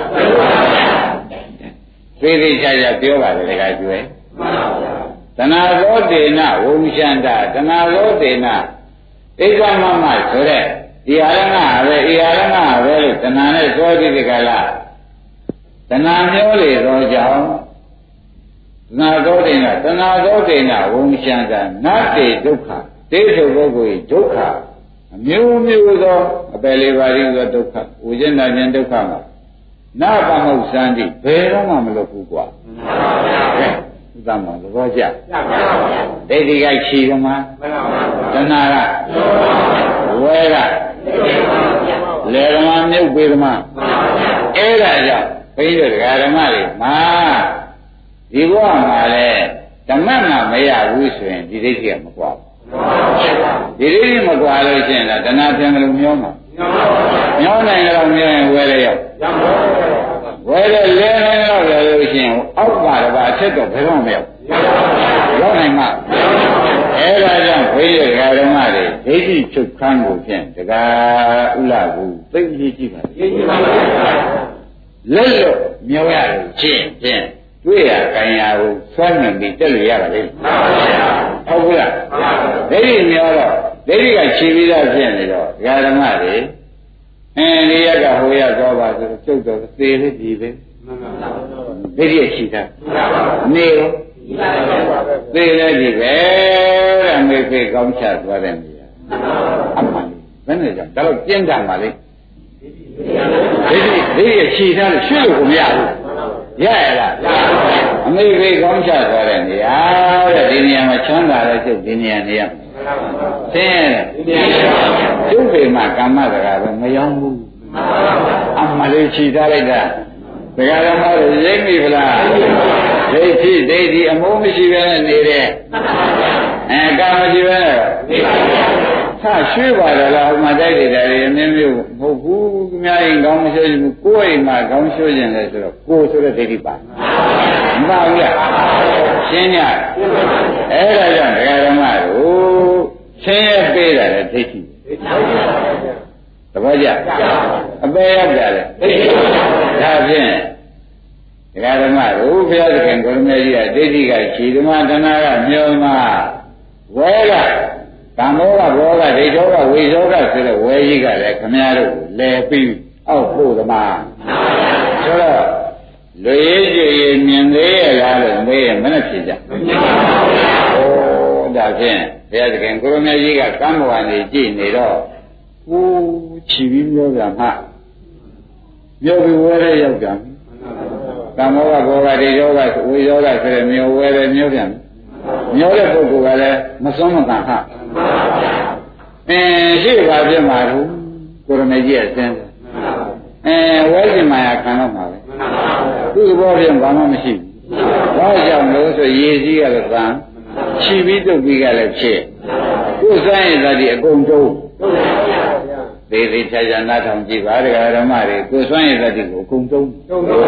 သိသိချာချာပြောပါလေဒကာကျွဲတဏှာသောတေနဝုံရှန္တာတဏှာသောတေနဒိဋ္ဌမမဆိုတဲ့ဒီအာရဏပဲဤအာရဏပဲလို့တဏှာနဲ့ပြောကြည့်ဒီကလားတဏှာမျောလေသောကြောင့်တဏှာသောတေနဝုံရှန္တာနတ္တေဒုက္ခတေထုပုဂ္ဂိုလ်ဒုက္ခအမျိုးမျိုးသောအပယ်လေးပါးသောဒုက္ခဝိဇ္ဇနာဉာဏ်ဒုက္ခမှာနာပမုတ်စံတိဘယ်တော့မှမလုပ်ဘူးကွာဥဒ္ဒမသဘောကျဒိဋ္ဌိကခြေကမှာတဏှာကဝဲကလေဓမ္မမြုပ်ပေဓမ္မအဲ့ဒါကြောင့်ဘိဓိဒကာဓမ္မတွေမှာဒီဘဝမှာလဲဓမ္မမှာမရဘူးဆိုရင်ဒီဒိဋ္ဌိကမကွာဘူးဒီဒိဋ္ဌိမကွာလို့ရှိရင်လားတဏှာပြန်လို့မျောမှာမျောနိုင်တော့မျောရင်ဝဲလေရောက်ဝဲလေလဲနိုင်တော့လေလို့ရှိရင်အောက်ပါတပါအထက်တော့ဘယ်တော့မရောက်ရောက်နိုင်မှာအဲ့ဒါကြောင့်ဘိဓိဒကာဓမ္မတွေဒိဋ္ဌိချုပ်ခန်းကိုဖြင့်ဒကာဥလကူသိကြည့်ပါလက်လို့မျောရလို့ချင်းဖြင့်တွေ့ရကြင်ရကိုဆွမ်းမြင်ပြီးတက်လို့ရပါလိမ့်ဟုတ်ကဲ့ဒိဋ္ဌိမျောတော့ဒိဋ္ဌိကခြေပြီးသားဖြစ်နေတော့ဒကာဓမ္မတွေဒီရက်ကဟိုရတော့ပါဆိုကျုပ်တော့သေလေးဒီပဲဒိဋ္ဌိခြေတာနေရောသေလည်းဒီပဲတဲ့မေဖေကောင်းချသွားတဲ့နေရာအမှန်ဘယ်နဲ့ကြောင့်ဒါတော့ပြင်းတာပါလေဒိဋ္ဌိခြေထားလို့ရွှေ့လို့ကိုမရဘူးရရလားအမေဖေကောင်းချသွားတဲ့နေရာတဲ့ဒီနေရာမှာချမ်းသာတဲ့ကျုပ်ဒီနေရာနေရသင်ကျုပ်ပေမှာကာမစကားပဲမယောင်းဘူးအမှန်လေးခြေထားလိုက်တာဒကာဓမ္မတွေရိပ်မိဗလားဒိဋ္ဌိအမိုးမရှိပဲနဲ့နေတဲ့ကာမရှိပဲနဲ့သာရွှေ့ပါလားဟိုမှာတိုက်တယ်တယ်အမျိုးမျိုးမဟုတ်ဘူးသူများရင်ကောင်းမရှိဘူးကိုယ်အိမ်မှာကောင်းရှိုးခြင်းလဲဆိုတော့ကိုယ်ဆိုတဲ့ဒိဋ္ဌိပါမပါဘူးလားရှင်းကြအဲ့ဒါကြောင့်ဒကာဓမ္မတို့ဆင်းရဲပေးတာလေဒိဋ္ဌိသဘောကျအပေရောက်ကြတယ်ဒါဖြင့်ဒကာဓမ္မတို့ဘုရားသခင်ကိုရမေကြီးကဒိဋ္ဌိကခြေဓမ္မတဏှာကမြောမဝဲကကာမောကဘောကဒိဋ္ဌောကဝိဇောကဆိုတဲ့ဝဲကြီးကလည်းခမည်းတော်လဲပြီးအောက်ဖို့သမားဆိုတော့လူရေးကြည်ရင်မြင်သေးရလားလို့မေးရင်မနဲ့ဖြစ်ကြ။ဒါဖြင့်ဘုရားသခင်ကိုရမေကြီးကကမ္မဝါနေကြည့်နေတော့ဟိုးချီပြီးပြောကြမှာပြောပြီးဝဲရဲရောက်ကြ။ကာမောကဘောဂတိယောဂဝိယောဂဆိုတဲ့မျိုးဝဲရဲမျိုးပြန်။မျိုးတဲ့ပုဂ္ဂိုလ်ကလည်းမစွမ်းမကန်ဟာ။ရှိပါပြမှာဘူးကိုရမေကြီးအစင်းဝဲစီမာယာခံတော့မှာပဲသူ့ဘောဖြင့်ဘာမှမရှိဘူးဘာကြောင့်လို့ဆိုရေကြီးကလည်းသံခြီပြီးတုတ်ပြီးကလည်းဖြစ်ကိုယ်ဆိုင်ရတဲ့ဒီအကုန်တုံးသေးသေးချာချာနားထောင်ကြည့်ပါဒကာဓမ္မတွေကိုယ်ဆိုင်ရတဲ့ဒီကိုအကုန်တုံး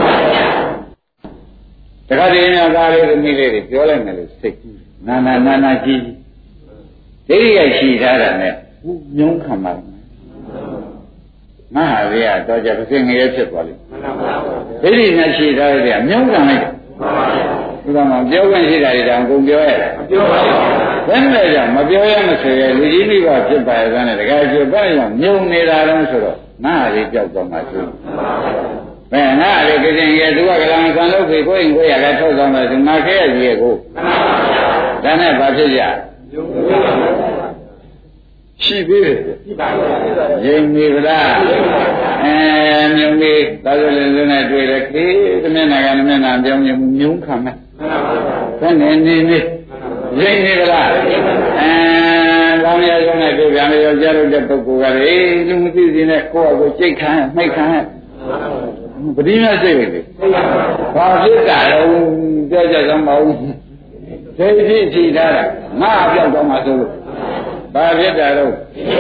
တခါတည်းများသားလေးသမီးလေးတွေပြောလိုက်မယ်လို့စိတ်ကူးနာကြီးဒိဋ္ဌိကရှိထားတာနဲ့ညုံးခံပါမဟာရိယတော့ကြပစင်ငရဲဖြစ်သွားလိမ့်ဒိဋ္ဌိနဲ့ရှိထားတဲ့မြုံခံလိုက်တယ်ဘုရားမှာပြောခွင့်ရှိတာတွေတောင်ကုန်ပြောရတာမပြောပါဘူးဘယ်နဲ့ကြောင့်မပြောရမဆိုရလူကြီးမိဘဖြစ်ပါရဲ့တဲ့တကယ်ကျဘယ်ကြောင့်မြုံနေတာတော့ဆိုတော့မဟာရိကြောက်တော့မှဆိုဘယ်ငါလေကစင်ငရဲသူကကလန်ဆန်လို့ပြီကိုယ်ရင်ကိုယ်ရလည်းထုတ်သွားမယ်ဆိုငါခဲရကြီးရဲ့ကိုဒါနဲ့ဘာဖြစ်ကြရှိသေးတယ်ရှိပါဘူးရင်းနေဗလားမြုံလေးသာသနာ့လူနဲ့တွေ့တယ်ခေသမင်းနာကသမင်းနာပြောင်းမြုံခံမယ်ဘယ်နဲ့နေရင်းနေဗလားကောင်းရရုံနဲ့တွေ့ပြန်လို့ကြားလို့တဲ့ပုဂ္ဂိုလ်ကလေလူမသိစီနဲ့ကိုယ့်အကိုစိတ်ခံနှိတ်ခံပတိမြတ်စိတ်လေဘာဖြစ်တာတော့ပြောကြစမ်းမအောင်ဒိဋ္ဌိရှိတာငါအပြောက်တော့မှဆိုလို့ဘာဖြစ်တာတော့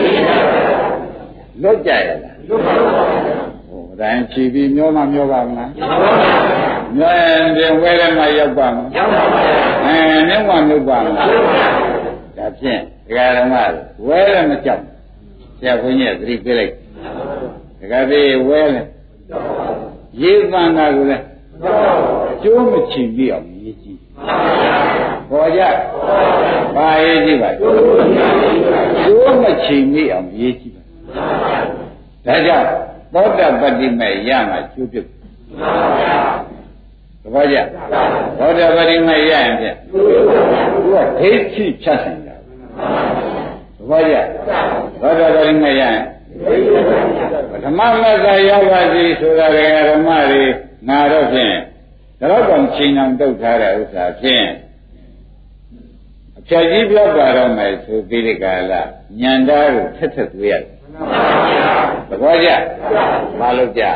လွတ်ကြရလားလွတ်ပါဘူးဟိုတိုင်းခြီးပြီးမျောပါမလားမျောရင်ပြင်ဝဲထဲမှာရောက်ပါမလားရောက်ပါဘူးမြုပ်မှမြုပ်ပါမလားဒါဖြင့်ဒကာဓမ္မဝဲလည်းမကြောက်ဆရာဘုန်းကြီးကသတိပေးလိုက်ဒကာသေးဝဲလည်းရေးပန်းတာကိုလည်းကျိုးမချီပြီးအောင်ရေးကြည့်ပေါ်ကြပါရေးကြည့်ပါကျိုးမချီမိအောင်ရေးကြည့်ပါဒါကြောင့်သောတာပတ္တိမေရမှာကျိုးပြုတ်သဘောကျသောတာပတ္တိမေရရင်ဖြင့်သူကဒိဋ္ဌိဖြတ်ဆိုင်တာသဘောကျသောတာပတ္တိမေရရင်ပထမမက္ခရပါစီဆိုတာဓမ္မတွေငါတော့ဖြင့်ဒါတော့ချိန်အောင်တုတ်ထားတဲ့ဥစ္စာဖြင့်အဖြတ်ကြီးပြောပါတော့မယ်ဆိုပြီးဒီကလာညံသားကိုထက်ထက်သွေးရတယ်သဘောကျမလုပ်ကြ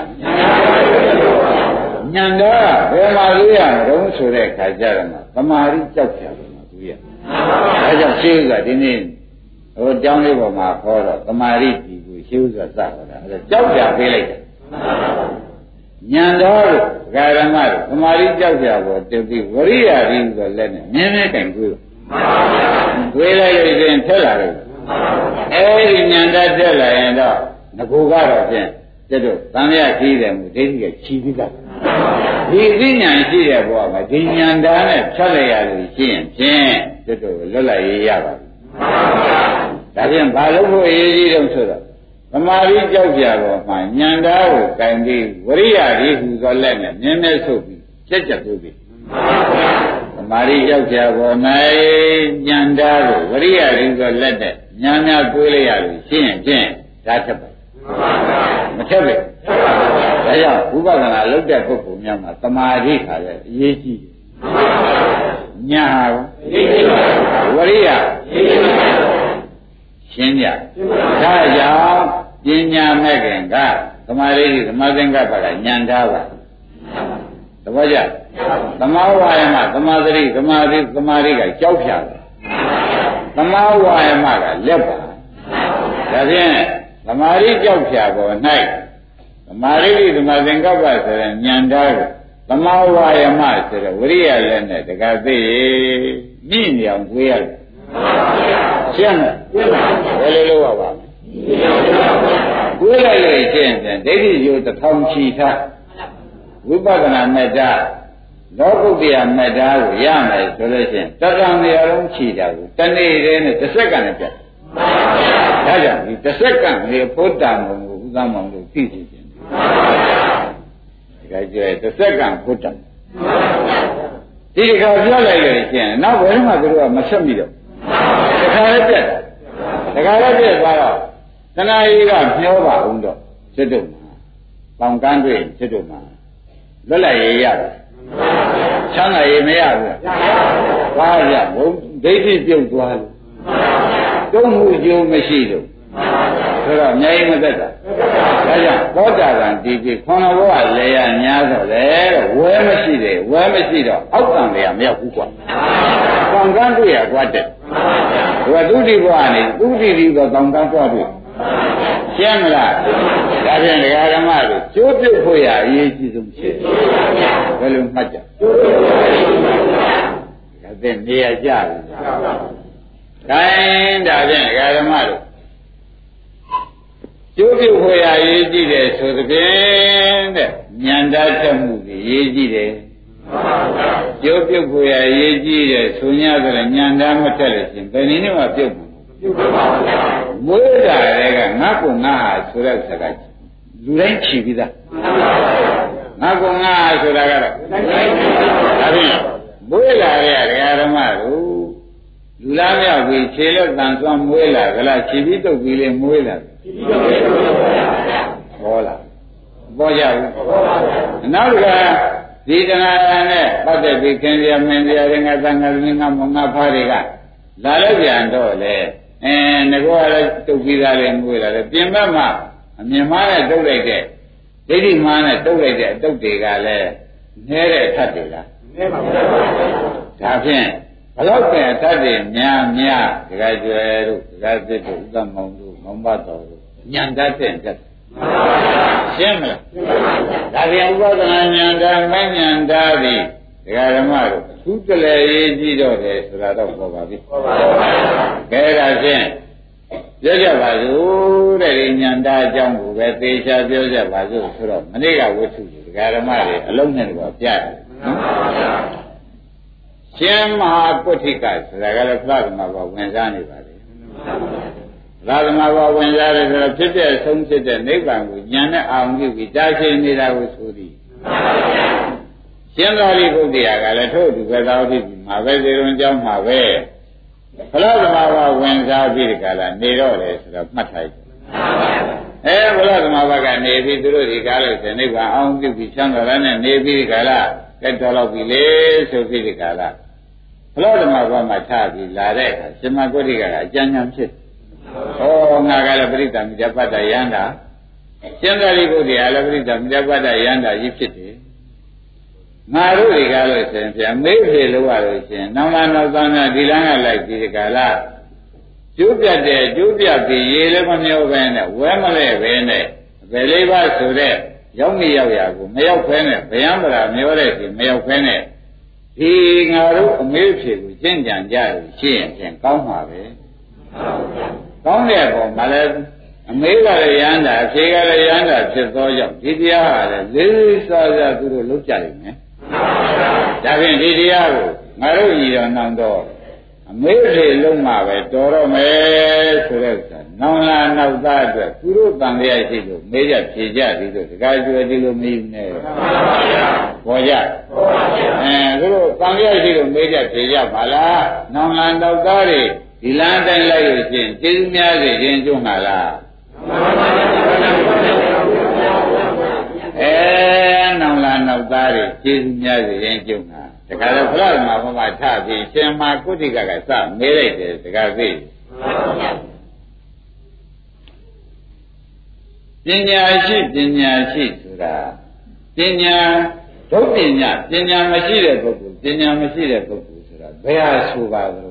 ညံသားဘယ်မှာလို့ရမလို့ဆိုတဲ့ခါကျတော့သမာဓိကြောက်ကြတယ်မှာသွေးရဒါကြောင့်ရှင်းဥစ္စာဒီနေ့ဟိုကျောင်းလေးပေါ်မှာခေါ်တော့သမာဓိဒီကိုရှင်းဥစ္စာစတာအဲကြောက်ကြပေးလိုက်တယ်ညံတော်တို့ဂရမတို့သမာဓိကြောက်ကြပေါ်တည်ပြီးဝရိယရင်းဆိုလက်နဲ့မြင်းမြဲတိုင်ကိုတွေးလိုက်လို့ရင်ထက်လာတယ်အဲဒီညံတတ်တက်လာရင်တော့ငကိုကတော့ဖြင့်ကျတော့သံဃာကြီးတယ်မူဒိဋ္ဌိကခြီးပြီးသားဒီသိဉာဏ်ရှိတဲ့ဘဝမှာဒီဉာဏ်သားနဲ့ဖြတ်လိုက်ရလို့ရှိရင်ဖြင့်ကျတော့လွတ်လိုက်ရပါဘူးဒါဖြင့်ဘာလို့ဖို့အရေးကြီးတော့ဆိုတော့သမာဓိကြောက်ကြပေါ်မှာဉာဏ်သားကိုကင်ပြီးဝရိယရည်ဟူသောလက်နဲ့မြင်းမြဲဆုပ်ပြီးကြက်ကြက်ပြုပြီးသမာဓိကြောက်ကြပေါ်၌ဉာဏ်သားကိုဝရိယရည်သောလက်နဲ့ဉာဏ်များတွေးလိုက်ရလို့ရှိရင်ဖြင့်ဒါထက်ပါမထက်ပဲဒါကြောင့်ဝိပဿနာလုပ်တဲ့ပုဂ္ဂိုလ်များမှာသမာဓိခါလဲအရေးကြီးညာဝရိယရှင်းကြဒါကြောင့်ပညာမဲ့ခင်ကသမာဓိသမာသင်္ကပ္ပကညံထားပါသဘောကျသမာဝါယမသမာဓိသမာဓိကကြောက်ဖြာတယ်သမာဝါယမကလက်ပါဒါဖြင့်သမာဓိကြောက်ဖြာပေါ်၌သမာဓိသမာသင်္ကပ္ပဆိုတဲ့ဉာဏ်ဓာတ်ကိုသမာဝါယမဆိုတဲ့ဝိရိယလည်းနဲ့တကသိမြင့်နေအောင်ကိုရတယ်ရှင်းလားဘယ်လိုလုပ်ရပါ့မလဲကိုရလို့ရှင်းပြန်ဒိဋ္ဌိယုတစ်ထောင်ချီထားဝိပဿနာမေတ္တာလောကုတ္တရာမေတ္တာကိုရမယ်ဆိုလို့ရှိရင်တက္ကံနေရာလုံးချီတာကိုတနေ့တည်းနဲ့တစ်စက္ကန့်နဲ့ပြတ်ဒါကြောင့်ဒီတစ်စက္ကန့်လေးဘုဒ္ဓံကိုဥဒ္ဓမောင်လို့သိသိခြင်းဒါကြွယ်တစ်စက္ကန့်ဘုဒ္ဓံဒီခါပြောလိုက်လို့ရှိရင်နောက်ဘယ်တော့မှသူတို့ကမဆက်မိတော့တခါလည်းပြတ်တခါလည်းပြတ်သွားတော့တဏှာကြီးကမျောပါအောင်တော့စစ်တို့မှာပေါင်ကန်းတွေ့စစ်တို့မှာလွတ်လပ်ရေးရတယ်ချမ်းသာရေးမရဘူးဘာကြဘုံဒိဋ္ဌိပြုတ်သွားလို့တုံးမှုကြိုးမရှိလို့ဆိုတော့အများကြီးမသက်တာဒါကြောင့်သောတာပန်ဒီပြီခွန်တော်ဘုရားလေရညာဆိုလေဝဲမရှိတယ်ဝဲမရှိတော့အောက်ကံလေရမရောက်ဘူးကွာပေါင်ကန်းတွေ့ရကွာတဲ့ဘုရားသုတိဘဝနေသုတိဒီတော့ပေါင်ကန်းသွားတွေ့ရှင်းမလားဒါဖြင့်ဒကာဓမ္မတို့ကျိုးပြုတ်ဖို့ရအရေးကြီးဆုံးဖြစ်ဘယ်လိုမှတ်ကြဒါဖြင့်နေရာကြပြီတိုင်းဒါဖြင့်ဒကာဓမ္မတို့ကျိုးပြုတ်ဖို့ရအရေးကြီးတယ်ဆိုသဖြင့်တဲ့ဉာဏ်တတ်မှုကြီးရေးကြည့်တယ်ကျိုးပြုတ်ဖို့ရအရေးကြီးတယ်ဆို냐ဆိုလည်းဉာဏ်တတ်မထက်လို့ရှင်ဘယ်နည်းနဲ့မှပြုတ်မှာမွေးတာတွေကငါ့ကိုငါဟာဆိုတဲ့စကားလူတိုင်းချီပြီးသားငါ့ကိုငါဟာဆိုတာကတော့ဒါဖြင့်မွေးလာတဲ့ဒကာဓမ္မတို့လူလားမြောက်ပြီးခြေလက်တန်ဆွမ်းမွေးလာကြလားခြေပြီးတုပ်ပြီးလေမွေးလာပေါ်လာပေါ်ကြဘူးနောက်တစ်ခါဒီတဏှာနဲ့ပတ်သက်ပြီးခင်ဗျာမင်းဗျာတွေငါသံဃာတွေငါမောင်ငါဖားတွေကလာလို့ပြန်တော့လေငကောကလည်းတုတ်ပြီးသားလည်းမွေးလာတယ်ပြင်ဘက်မှာအမြင်မှားနဲ့တုတ်လိုက်တဲ့ဒိဋ္ဌိမှားနဲ့တုတ်လိုက်တဲ့အတုတ်တွေကလည်းနည်းတဲ့အထက်တွေလားနည်းပါဘူးဒါဖြင့်ဘလောက်ပဲအထက်တွေများဒကာကျွယ်တို့ဒကာသစ်တို့ဥဒ္ဓမောင်တို့မောင်ဘတော်တို့ဉာဏ်တတ်တဲ့တက်ရှင်းမလားဒါပြန်ဥပဒနာဉာဏ်တတ်မဉာဏ်တတ်သည်ဒကာဓမ္မတို့အထူးတလဲရေးကြည့်တော့တယ်ဆိုတာတော့ပေါ်ပါပြီပေါ်ပါပါကဲဒါဖြင့်ပြောကြပါစို့တဲ့ဒီဉာဏ်တတ်အကြောင်းကိုပဲသေချာပြောကြပါစို့ဆိုတော့မနေ့ကဝိသုဒကာဓမ္မတွေအလုံးနဲ့တော့ပြတယ်နော်ရှင်မဟာပုဋ္ဌိကဆိုတာကလည်းသဒ္ဓမဘဝင်စားနေပါလေသဒ္ဓမဘဝင်စားတယ်ဆိုတော့ဖြစ်တဲ့ဆုံးဖြစ်တဲ့နိဗ္ဗာန်ကိုဉာဏ်နဲ့အာရုံပြုပြီးတာရှင်းနေတာကိုဆိုသည်ရှင်သာရိပုတ္တရာကလည်းထို့သူပဲသာဖြစ်ပြီးမှာပဲဇေရုံကျောင်းမှာပဲဖလားသမာဘဝင်စားပြီးဒီကလာနေတော့တယ်ဆိုတော့မှတ်ထားတယ်ဖလားသမာဘကနေပြီးသူတို့ဒီကားလို့ဆိုနိဗ္ဗာန်အောင်ပြုပြီးချမ်းသာတဲ့နေပြီးဒီကလာကဲတော်တော့ပြီလေဆိုပြီးဒီကလာဖလားသမာဘမှာထားပြီးလာတဲ့အခါရှင်မဂုဋ္ဌိကအကျဉ်းချမ်းဖြစ်ဩငါကလည်းပရိသမီတပတ္တယန္တာရှင်သာရိပုတ္တရာလည်းပရိသမီတပတ္တယန္တာကြီးဖြစ်တယ်ငါတို့တွေကလို့ဆိုရင်ပြန်မေးဖြေလို့ရလို့ရှင်နောက်လာနောက်သားများဒီလမ်းကလိုက်ပြီးဒီကလာကျိုးပြတ်တဲ့ကျိုးပြတ်ပြီးရေလည်းမမျောပဲနဲ့ဝဲမလဲပဲနဲ့ဘယ်လေးပါဆိုတဲ့ရောက်နေရောက်ရကိုမရောက်ဖဲနဲ့ဗျံပရာမျောတဲ့ဒီမရောက်ဖဲနဲ့ဒီငါတို့အမေးဖြေကိုရှင်းကြံကြရရှင်းရင်ပြန်ကောင်းမှာပဲကောင်းတဲ့ပုံမှာလည်းအမေကလည်းရမ်းတာအဖြေကလည်းရမ်းတာဖြစ်သောကြောင့်ဒီတရားဟာလည်းလေးစားစားသူတို့လုပ်ကြလိမ့်မယ်ဒါဖြင့်ဒီတရားကိုငါတို့ညီတော်နောင်တော့အမေးဖြေလုံးမှာပဲတော်တော့မယ်ဆိုတဲ့ဥစ္စာနောင်လာနောက်သားအတွက်သူတို့တန်လျက်ရှိလို့မေးကြဖြေကြသည်လို့တခါကျွယ်ဒီလိုမယူနဲ့ပေါ်ကြသူတို့တန်လျက်ရှိလို့မေးကြဖြေကြပါလားနောင်လာနောက်သားတွေဒီလမ်းတိုင်းလိုက်လို့ချင်းကျေးဇူးများစေခြင်းကျွန်းလာလားနောင်လာနောက်သားတွေကျေးဇူးများစေခြင်းကျွန်းလာတခါတော့ဖလားမှာဘုရားထပြီးရှင်မကုဋ္ဌိကကစမေးလိုက်တယ်တခါသိပညာရှိဆိုတာပညာဒုပညာမရှိတဲ့ပုဂ္ဂိုလ်ဆိုတာဘယ်ဟာဆိုပါသလဲ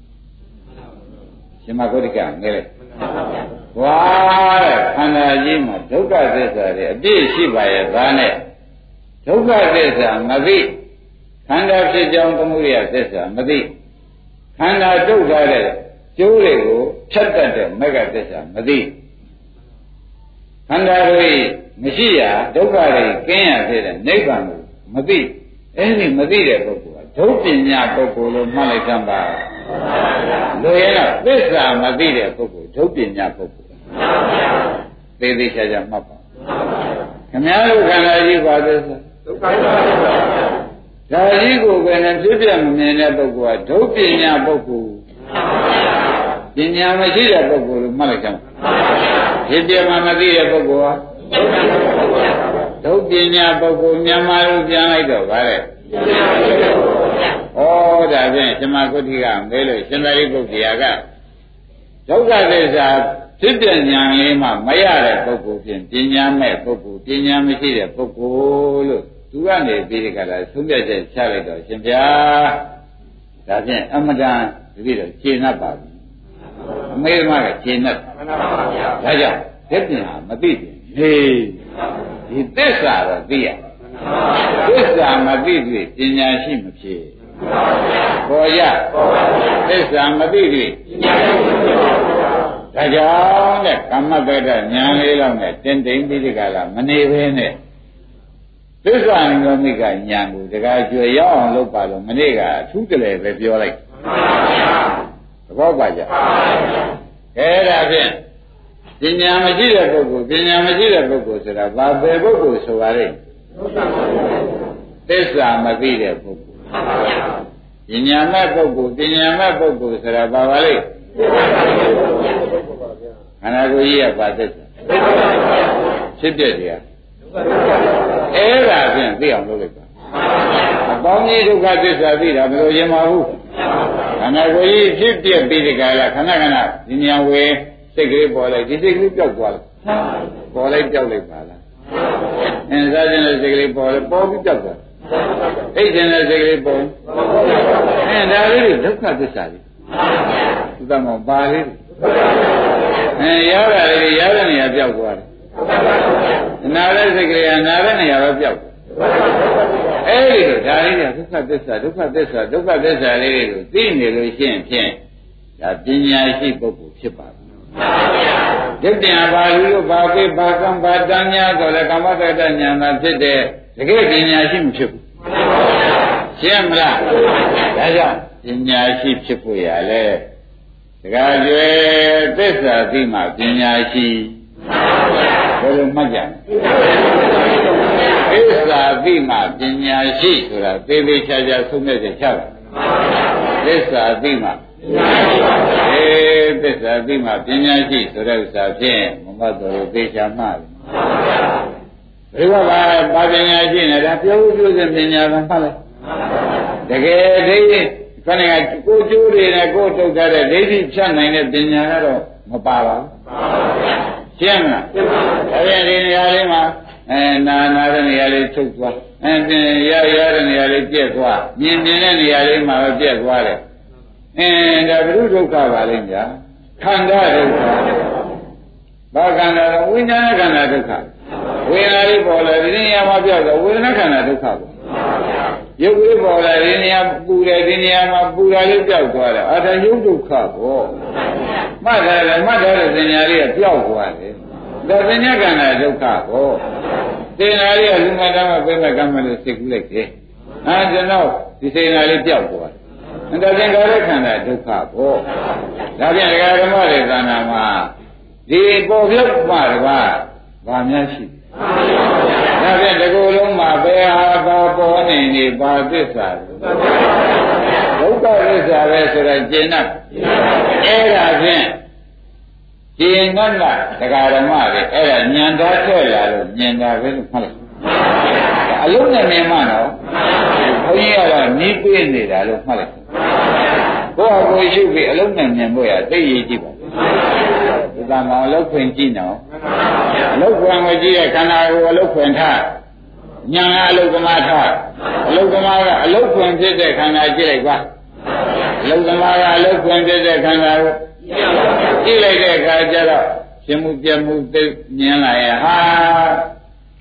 ရှင်မဂုဋ္ဌိကငဲလိုက်ဝါတဲ့ခန္ဓာကြီးမှာဒုက္ခသစ္စာတွေအပြည့်ရှိပါရဲ့သားနဲ့ဒဒုက္ခသစ္စာမသိခန္ဓာဖြစ်ကြောင်းသမုဒယသစ္စာမသိခန္ဓာဒုက္ခတဲ့ကျိုးတွေကိုဖြတ်တတ်တဲ့မဂ္ဂသစ္စာမသိခန္ဓာတွေမရှိရဒုက္ခတွေကင်းရဖြစ်တဲ့နိဗ္ဗာန်ကိုမသိအဲဒီမသိတဲ့ပုဂ္ဂိုလ်ကဒုပညာပုဂ္ဂိုလ်လို့မှတ်လိုက်သမ်းပါလူရဲ့တော့သစ္စာမသိတဲ့ပုဂ္ဂိုလ်ဒုပညာပုဂ္ဂိုလ်သေသေးချာချာမှတ်ပါခင်ဗျားတို့ခန္ဓာကြီးပါသစ္စာဒုက္ခသစ္စာဒါကြီးကိုပဲနဲ့ဖြစ်ပြမမြင်တဲ့ပုဂ္ဂိုလ်ကဒုပညာပုဂ္ဂိုလ်ပညာမရှိတဲ့ပုဂ္ဂိုလ်လို့မှတ်လိုက်ကြပါဖြစ်ပြမှမသိတဲ့ပုဂ္ဂိုလ်ဟာဒုပညာပုဂ္ဂိုလ်မြန်မာလိုပြန်လိုက်တော့ဗါတဲ့ဩဒါဖြင့်ရှင်မဂုဋ္ဌိကမဲလို့ရှင်သာရိပုတ္တရာကဒုက္ခသစ္စာဖြစ်ပြဉာဏ်လေးမှမရတဲ့ပုဂ္ဂိုလ်ဖြင့်ပညာမဲ့ပုဂ္ဂိုလ်ပညာမရှိတဲ့ပုဂ္ဂိုလ်လို့သူကနေပြီးဒီကလာသုံးပြချက်ချလိုက်တော့ရှင်ဗျာဒါဖြင့်အမတန်ဒီလိုရှင်း납ပါပြီအမေမကရှင်း납မှန်ပါဗျာဒါကြောင့်သက်ပညာမသိဘူးဟေးဒီသစ္စာတော့သိရသစ္စာမသိသေးပညာရှိမဖြစ်ပေါ်ရသစ္စာမသိသေးဒါကြောင့်တဲ့ကမ္မတ္တဉာဏ်လေးတော့နဲ့တင်တိန်ပြီးဒီကလာမနေဘဲနဲ့သစ္စာနိရောဓိကဉာဏ်ကိုတကားကျွေရောက်အောင်လုပ်ပါလို့မနေ့ကအထူးတလဲပဲပြောလိုက်သဘောပါကြခဲဒါဖြင့်ပညာမရှိတဲ့ပုဂ္ဂိုလ်ပညာမရှိတဲ့ပုဂ္ဂိုလ်ဆိုတာဘာပဲပုဂ္ဂိုလ်ဆိုပါလိမ့်သစ္စာမသိတဲ့ပုဂ္ဂိုလ်ပညာမဲ့ပုဂ္ဂိုလ်ပညာမဲ့ပုဂ္ဂိုလ်ဆိုတာဘာပါလိမ့်ခန္ဓာကိုယ်ကြီးကဘာသစ္စာဖြစ်ပြတရားအဲ့ဒါဖြင့်သိအောင်လုပ်လိုက်ပါအပေါင်းကြီးဒုက္ခသစ္စာသိတာဘယ်လိုရင်ပါဘူးခန္ဓာကိုယ်ကြီးဖြစ်ပြပြီးဒီကလာခဏခဏဒီဉာဏ်ဝေစိတ်ကလေးပေါ်လိုက်ဒီစိတ်ကလေးပျောက်သွားလိုက်ပေါ်လိုက်ပျောက်လိုက်ပါလားစားခြင်းတဲ့စိတ်ကလေးပေါ်လိုက်ပေါ်ပြီးပျောက်သွားအိတ်ခြင်းတဲ့စိတ်ကလေးပေါ်ဒါလေးတွေဒုက္ခသစ္စာတွေသူကမှပါလေးရတာလေးရတဲ့နေရာပျောက်သွားတယ်နာတဲ့စိတ်ကလေးကနာတဲ့နေရာပဲပျောက်အဲ့ဒီလိုဒါလေးကဒုက္ခသစ္စာဒုက္ခသစ္စာဒုက္ခသစ္စာလေးတွေကိုသိနေလို့ရှိရင်ဖြင့်ဒါပညာရှိပုဂ္ဂိုလ်ဖြစ်ပါဘူးဒုတိယဘာလို့ဘာကိဘာကံဘာတဏ္ဍာဆိုလဲကမ္မတ္တဉာဏ်သာဖြစ်တဲ့တကယ်ပညာရှိမဖြစ်ဘူးရှင်းမလားဒါကြောင့်ပညာရှိဖြစ်ဖို့ရလဲတကားကျွဲသစ္စာသိမှပညာရှိဘယ်လိုမှတ်ကြလဲသစ္စာသိမှပညာရှိဆိုတာသေသေးချာချာဆုံးဖြတ်ချက်ချတာသစ္စာသိမှသစ္စာသိမှပညာရှိဆိုတဲ့ဥစ္စာဖြင့်မမတ်တော်သေချာမှတယ်ဘယ်ကဘာပညာရှိနေတာပြောပြောစင်ပညာကမှတ်လိုက်တကယ်ဒိဋ္ဌိခဏကကိုကျိုးတွေနဲ့ကိုထုတ်ထားတဲ့ဒိဋ္ဌိဖြတ်နိုင်တဲ့ပညာကတော့မပါပါဘူးရှင်းမလားဒါပြန်ဒီနေရာလေးမှာနာတဲ့နေရာလေးထုတ်သွားရတဲ့နေရာလေးပြက်သွားမြင်တဲ့နေရာလေးမှာပဲပြက်သွားတယ်ဒါဘုရုဒုက္ခပါလိမ့်ဗျာခန္ဓာဒုက္ခဘာခန္ဓာလဲဝိညာဏခန္ဓာဒုက္ခဝေဒနာလေးပေါ်လာဒီနေရာမှာပြောက်တော့ဝေဒနာခန္ဓာဒုက္ခပေါ့ရုပ်လေးပေါ်လာဒီနေရာပူတယ်ဒီနေရာမှာပူတာလေးပြောက်သွားတယ်အာဒါရုပ်ဒုက္ခပေါ့မှတ်တယ်လေမှတ်တဲ့သင်ညာလေးကပြောက်သွားတယ်ဒါသင်ညာခန္ဓာဒုက္ခပေါ့သင်ညာလေးကလူမတမ်းမပြိမဲ့ကမ်းမလို့သိကူးလိုက်တယ်ကျွန်တော်ဒီသင်ညာလေးပြောက်သွားတယ်ဒါသင်္ခါရခန္ဓာဒုက္ခပေါ့ဒါပြန်ဒကာဓမ္မတွေသဏ္ဍာန်မှာဒီပေါ်ပြောက်မှတပါးဘာများရှိဒါပြန်ဒီကိုယ်လုံးမှာဘယ်ဟာဘာပေါ်နေနေဘာသစ္စာဒုက္ခသစ္စာပဲဆိုတော့ကျင့်တတ်အဲ့ဒါဖြင့်ကျင့်တတ်တာဒကာဓမ္မတွေအဲ့ဒါဉာဏ်သားဆွဲလာလို့ဉာဏ်သာပဲလို့မှတ်လိုက်အလုံးနဲ့မြင်မှတော့ဘုန်းကြီးကတော့နီးပေးနေတာလို့မှတ်လိုက်ကိုယ့်အကိုရှိပြီအလုံးနဲ့မြင်ဖို့ရသိရကြည့်ပါဒီကမှာအလုံးခွင်ကြည့်နော်အလုံးခွင်ကိုကြည့်တဲ့ခန္ဓာကိုအလုံးခွင်ထားညာကအလုံးကမထားအလုံးကမကအလုံးခွင်ဖြစ်တဲ့ခန္ဓာကြည့်လိုက်ပါအလုံးကမကအလုံးခွင်ဖြစ်တဲ့ခန္ဓာကိုကြည့်လိုက်တဲ့အခါကျတော့ရှင်မှုပြမှုသိမြင်လာရဲ့ဟာ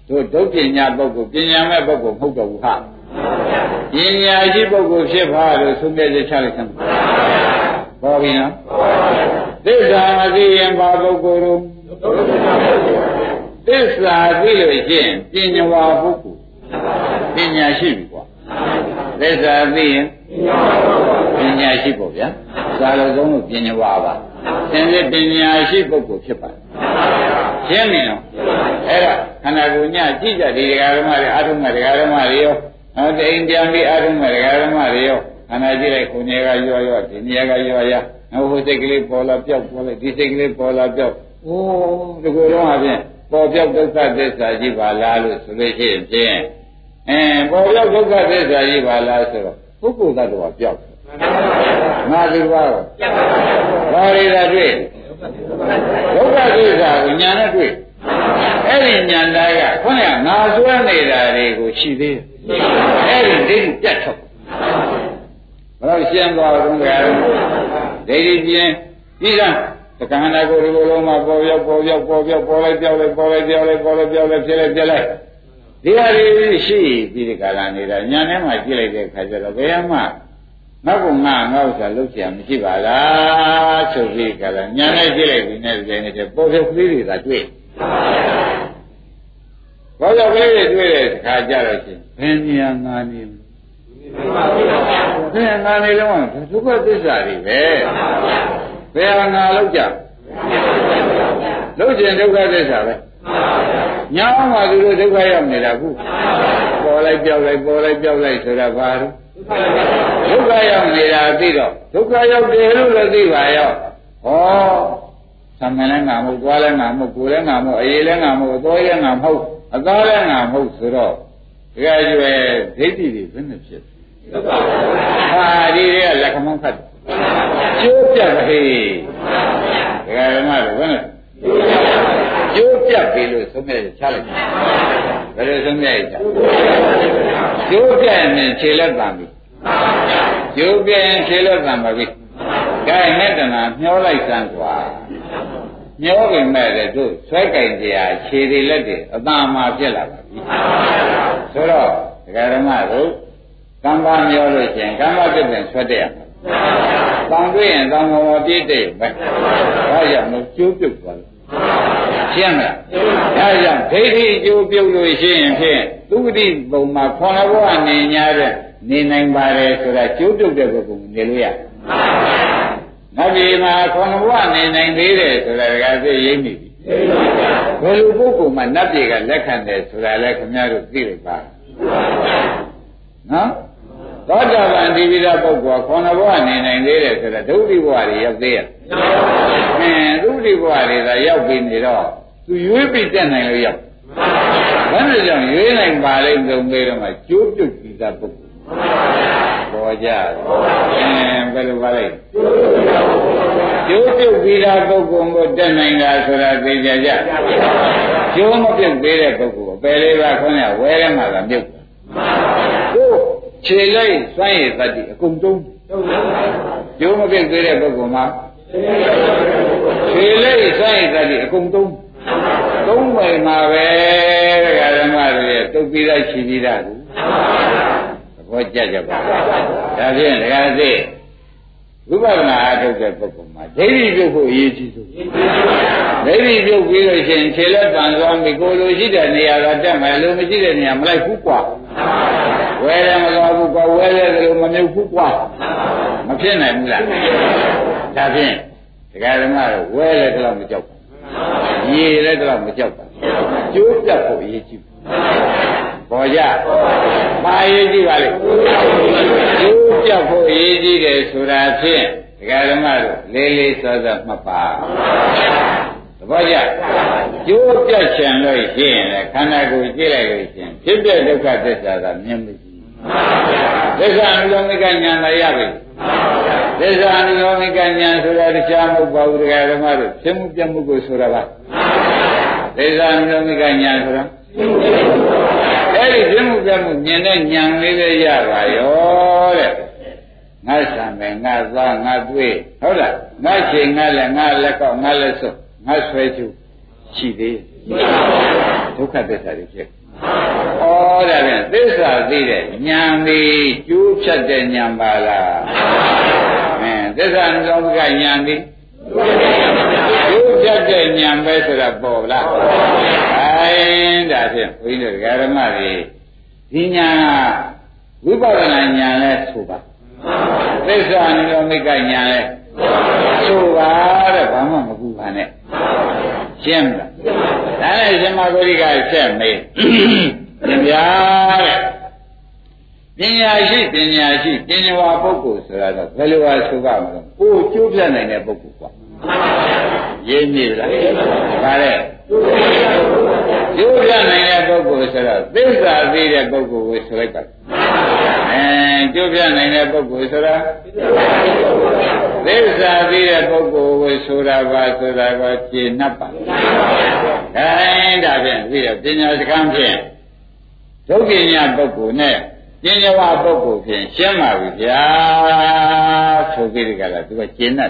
တို့ဒုပညာပုဂ္ဂိုလ်ပညာမဲ့ပုဂ္ဂိုလ်မဟုတ်တော့ဘူးဟာပညာရှိပုဂ္ဂိုလ်ဖြစ်ပါလို့ဆုံးဖြတ်ချက်ချလိုက်သမ်းပေါ်ပြီနော်သစ္စာမသိရင်ဘာပုဂ္ဂိုလ်တို့သစ္စာသိလို့ရှိရင်ပညာဝါပုဂ္ဂိုလ်ပညာရှိပြီကွာသစ္စာသိရင်ပညာရှိပေါ့ဗျာသာလို့ဆုံးလို့ပညာဝါပါသင်္ကေပညာရှိပုဂ္ဂိုလ်ဖြစ်ပါတယ်ရှင်းပြီနော်အဲ့ဒါခန္ဓာကိုယ်ညကြည့်ကြဒီဒကာဓမ္မတွေအာထုံးမဲ့ဒကာဓမ္မတွေရောတိမ်ပြန်ပြီးအာထုံးမဲ့ဒကာဓမ္မတွေရောခန္ဓာကြည့်လိုက်ကိုယ်နေကရောဒီနေကရောဟိုစိတ်ကလေးပေါ်လာပြောက်ပေါ်လိုက်ဒီစိတ်ကလေးပေါ်လာပြောက်အိုးဒီကိုယ်တော့အပြင်ပေါ်ပြောက်ဒုက္ခသစ္စာကြီးပါလားလို့ဆိုလို့ရှိရင်ဖြင့်ပေါ်ပြောက်ဒုက္ခသစ္စာကြီးပါလားဆိုတော့ပုဂ္ဂိုလ်သတ္တဝါပြောက်ငါဒီဘာရောဘာတွေသာတွေ့ဒုက္ခသစ္စာကိုညာနဲ့တွေ့အဲ့ဒီညာသားကခေါင်းကငါဆွဲနေတာတွေကိုရှိသေးတယ်အဲ့ဒီဒိဋ္ဌိပြတ်ထုတ်ဘယ်တော့ရှင်းသွားတော့ကြတယ်ဒိဋ္ဌိပြင်းပြီးသားသက္ကန္တာကိုဒီလိုလုံးမှာပေါ်လိုက်ပြောက်လိုက်ဖြစ်လိုက်ဒီဟာတွေရှိပြီးဒီကလာနေတာညာထဲမှာကြည့်လိုက်တဲ့အခါကျတော့ဘယ်မှနောက်ကငါဥစ္စာလုပ်ချင်မရှိပါလားဆိုပြီးကလာညာနဲ့ကြည့်လိုက်ပြီးနဲ့ဒီနေ့ပေါ်ဖြုတ်ကလေးတွေသာတွေ့ပေါ်ဖြုတ်ကလေးတွေတွေ့တဲ့အခါကျတော့ချင်းဘယ်ညာငါနေဘယ်ငါနေလုံးဒုက္ခသစ္စာတွေပဲဘယ်ငါလောက်ကြလို့ကျင်ဒုက္ခသစ္စာပဲညာမှာသူတို့ဒုက္ခရောက်နေတာခုပေါ်လိုက်ပြောက်လိုက်ဆိုတာဘာလို့ဒုက္ခရောက်နေတာသိတော့ဒုက္ခရောက်တယ်လို့လည်းသိပါရောဟောသမဏလည်းငါမဟုတ်သွားလည်းငါမဟုတ်ကိုယ်လည်းငါမဟုတ်အေးလည်းငါမဟုတ်အတော်လည်းငါမဟုတ်အသားလည်းငါမဟုတ်ဆိုတော့ဒီကကျွဲဒိဋ္ဌိတွေဘယ်နဲ့ဖြစ်ဟာဒီတွေကလက်ခမောင်းခတ်ကျိုးပြတ်ဟေးဒကာဓမ္မတို့ဘယ်နဲ့ကျိုးပြတ်ပြီလို့သုံးမြတ်ချလိုက်ဘယ်လိုသုံးမြတ်ချကျိုးပြတ်ရင်ခြေလက်တံပြီကျိုးပြတ်ရင်ခြေလက်တံပါပြီဒါနဲ့တဏှာမျောလိုက်စမ်းกว่าမျောပြင်မဲ့တဲ့တို့ဆွဲကြိုင်တရားခြေတွေလက်တွေအသာမှာပြက်လာပါပြီဆိုတော့ဒကာဓမ္မတို့ကံပါမျောလို့ရှိရင်ကံပါပြည့်တဲ့ဆွဲတဲ့ရမှာတန်တွေ့ရင်တန်ပေါ်ပြည့်တဲ့ပဲဒါကြောင့်လို့ကျိုးပြုတ်သွားလို့ရှင်းမလားဒါကြောင့်ဒိဋ္ဌိကျိုးပြုတ်လို့ရှိရင်ဖြင့်သုတိပုံမှာခေါဏဘဝနေ냐တဲ့နေနိုင်ပါတယ်ဆိုတာကျိုးပြုတ်တဲ့ပုဂ္ဂိုလ်နေလို့ရနတ်ပြည်မှာခေါဏဘဝနေနိုင်သေးတယ်ဆိုတာကသိရိပ်မိပြီဘယ်လိုပုဂ္ဂိုလ်မှနတ်ပြည်ကလက်ခံတယ်ဆိုတာလဲခင်ဗျားတို့သိလိုက်ပါနော်သောတာပန်ဒီဝိဒပုဂ္ဂိုလ်ခေါဏဘဝနေနိုင်သေးတယ်ဆိုတာဒုတိဘဝတွေရောက်သေးရဲ့ဒုတိဘဝတွေသာရောက်ပြီးနေတော့သူရွေးပြီးတက်နိုင်လို့ရောက်ဘာလို့ကြောင့်ရွေးနိုင်ပါလိမ့်သုံးသေးတော့မှကျိုးပြုတ်ပြီးသားပုဂ္ဂိုလ်ပေါ်ကြဘယ်လိုပါလဲကျိုးပြုတ်ပြီးသားပုဂ္ဂိုလ်ကိုတက်နိုင်တာဆိုတာသိကြကြကျိုးမပြုတ်သေးတဲ့ပုဂ္ဂိုလ်အပယ်လေးပါးခေါင်းကဝဲထဲမှာသာမြုပ်တို့ခြေလိုက်စွန့်ရည်တတ်တယ်အကုန်တုံးကျိုးမပြုတ်သေးတဲ့ပုဂ္ဂိုလ်မှာခြေလိုက်စွန့်ရည်တတ်တယ်အကုန်တုံးမိန်မှာပဲဒကာဓမ္မတွေရဲ့တုတ်ပြီးသားခြေပြီးသားကိုသဘောကျကြပါဒါဖြင့်ဒကာသိဝိပဿနာအားထုတ်တဲ့ပုဂ္ဂိုလ်မှာဒိဋ္ဌိပြုတ်ဖို့အရေးကြီးဆုံးဒိဋ္ဌိပြုတ်ပြီးလို့ရှိရင်ခြေလက်တန်သွားပြီကိုလိုရှိတဲ့နေရာကတက်မယ်လို့မရှိတဲ့နေရာမလိုက်ဘူးကွာဝဲလည်းမသွားဘူးကွာဝဲလည်းလို့မမြုပ်ဘူးကွာမဖြစ်နိုင်ဘူးလားဒါဖြင့်ဒကာဓမ္မတို့ဝဲလည်းတော့မကြောက်ဘူးရေလည်းတော့မကြောက်ဘူးကျိုးပြတ်ဖို့အရေးကြီးပေါ်ကြပါအရေးကြီးပါလေကျိုးပြတ်ဖို့အရေးကြီးတယ်ဆိုတာဖြင့်ဒကာဓမ္မတို့လေးလေးစောစောမှတ်ပါသဘောကျကျိုးပြတ်ချင်လို့ရှိရင်လည်းခန္ဓာကိုယ်ကြည့်လိုက်လို့ရှိရင်ဖြစ်တဲ့ဒုက္ခသစ္စာကမြင်မကြည့်သစ္စာအနုလောမိကဉာဏ်လည်းရပြီသစ္စာအနုလောမိကဉာဏ်ဆိုတာတရားမဟုတ်ပါဘူးဒကာဓမ္မတို့ဖြစ်မှုပြမှုကိုဆိုတာပါသစ္စာအနုလောမိကဉာဏ်ဆိုတာအဲ့ဒီဖြစ်မှုပြမှုမြင်တဲ့ဉာဏ်လေးပဲရပါရောတဲ့ငါဆံမယ်ငါသားငါတွေ့ဟုတ်လားငါချိန်ငါလက်ငါလက်ကောက်ငါလက်စွပ်ငါဆွဲချူရှိသေးဒုက္ခသစ္စာတွေဖြစ်ဩဒါဖြင့်သစ္စာသိတဲ့ဉာဏ်သည်ကျိုးဖြတ်တဲ့ဉာဏ်ပါလားသစ္စာနှလုံးကဉာဏ်သည်ကျိုးဖြတ်တဲ့ဉာဏ်ပဲဆိုတာပေါ်လားဒါဖြင့်ဘုန်းကြီးတို့ဓမ္မတွေဒီဉာဏ်ကဝိပဿနာဉာဏ်လဲဆိုပါသစ္စာနှလုံးကဉာဏ်လဲဆိုပါတဲ့ဘာမှမကူပါနဲ့ရှင်းမလားဒါနဲ့ရှင်မဂုရိကဆက်မေးဗျာတဲ့ပညာရှိပညာဝါပုဂ္ဂိုလ်ဆိုတာတော့ဘယ်လိုပါဆိုပါမလို့ကိုယ်ကျိုးပြနိုင်တဲ့ပုဂ္ဂိုလ်ကွာရင်းမြစ်လားဒါတဲ့ကျိုးပြနိုင်တဲ့ပုဂ္ဂိုလ်ဆိုတော့သစ္စာသိတဲ့ပုဂ္ဂိုလ်ကိုဆိုလိုက်ပါကျိုးပြနိုင်တဲ့ပုဂ္ဂိုလ်ဆိုတာသစ္စာသိတဲ့ပုဂ္ဂိုလ်ကိုဆိုတာပါဆိုတာကရှင်း납ပါဒါဖြင့်ပြီးတော့ပညာစကားဖြင့်ဒုက္ခညာပုဂ္ဂိုလ်နဲ့ပညာဝပုဂ္ဂိုလ်ဖြင့်ရှင်းပါပြီဗျာဆိုပြီးဒီကလာသူကရှင်း납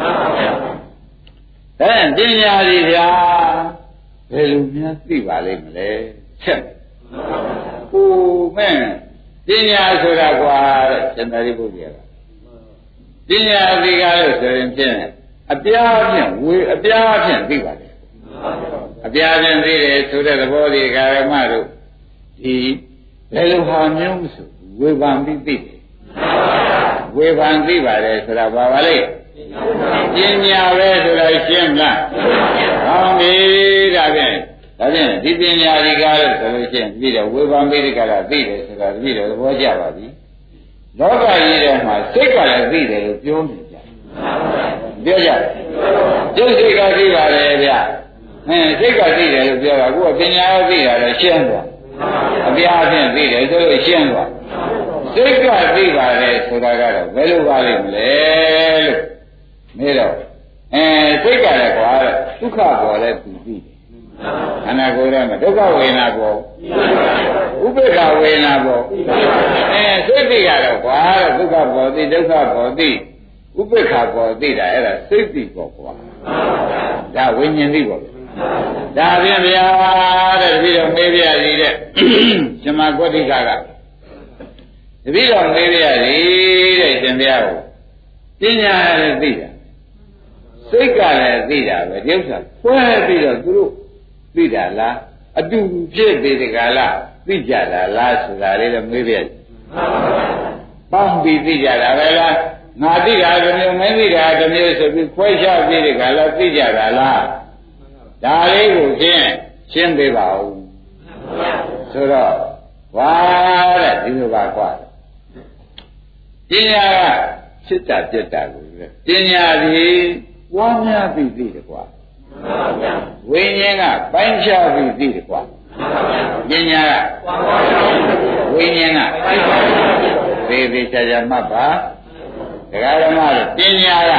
ပညာတွေဗျာဘယ်လိုများသိပါလိမ့်မလဲချက်ဟိုမဲ့ပညာဆိုတာကွာတဲ့ရှင်သာရိပုတ္တရာကပညာသိကားလို့ဆိုရင်ဖြင့်အပြားဖြင့်အပြားဖြင့်သိပါတယ်အပြားဖြင့်သိတယ်ဆိုတဲ့သဘောဒီကာရမတို့ဒီဘယ်လိုဟာမျိုးမဆိုဝေဖန်ပြီးသိတယ်ဝေဖန်သိပါတယ်ဆိုတာဘာပါလဲပညာပဲဆိုတာရှင်းမလားဟောင်းပြီဒါဖြင့်ဒီပညာဒီကားလို့ဆိုလို့ရှိရင်ပြီးတော့ဝေဖန်ပြီးဒီကလာသိတယ်ဆိုတာပြီးတော့သဘောကျပါပြီလောကကြီးထဲမှာစိတ်ကလည်းသိတယ်လို့ပြောနေကြပြောကြရုပ်စိတ်ကသိပါတယ်ဗျစိတ်ကသိတယ်လို့ပြောတာအခုကပညာရောသိတာလည်းရှင်းသွားအပြားဖြင့်သိတယ်ဆိုလို့ရှင်းသွားစိတ်ကသိပါတယ်ဆိုတာကတော့ဘယ်လိုပါလိမ့်မလဲလို့နေတော့စိတ်ကလည်းကွာဒုက္ခပေါ်လဲသူသိတယ်ခန္ဓာကိုယ်ထဲမှာဒုက္ခဝေဒနာပေါ်ဥပေက္ခဝေဒနာပေါ်စိတ်သိရတော့ကွာဒုက္ခပေါ်သိဒုက္ခပေါ်သိဥပေက္ခပေါ်သိတာအဲ့ဒါစိတ်သိပေါ်ကွာဒါဝိညာဉ်သိပေါ်ဒါဖြင့်ဗျာတဲ့တပည့်တော်မေးပြစီတဲ့ရှင်မဂုတ္တိကတပည့်တော်မေးပြစီတဲ့ရှင်ဘုရားကိုပညာလည်းသိတာစိတ်ကလည်းသိတာပဲဒီဥစ္စာခွဲပြီးတော့သူတို့သိတာလားအတူဖြစ်သေးတယ်ကလားသိကြတာလားဆိုတာလေးလည်းမေးပြပေါင်းပြီးသိကြတာပဲလားငါသိတာတစ်မျိုးမင်းသိတာတစ်မျိုးဆိုပြီးခွဲခြားပြီးတယ်ကလားသိကြတာလားဒါလေးကိုရှင်းပေးပါဦးဆိုတော့ဝါတဲ့ဒီလိုပါကွာပညာကဖြစ်တာပြတ်တာကိုပညာဒီဝါများပြီးသိတယ်ကွာဝိညာဉ်ကပိုင်းခြားပြီးသိတယ်ကွာပညာကဝိညာဉ်ကသေသေးချာချာမှတ်ပါဒကာဓမ္မတို့ပညာက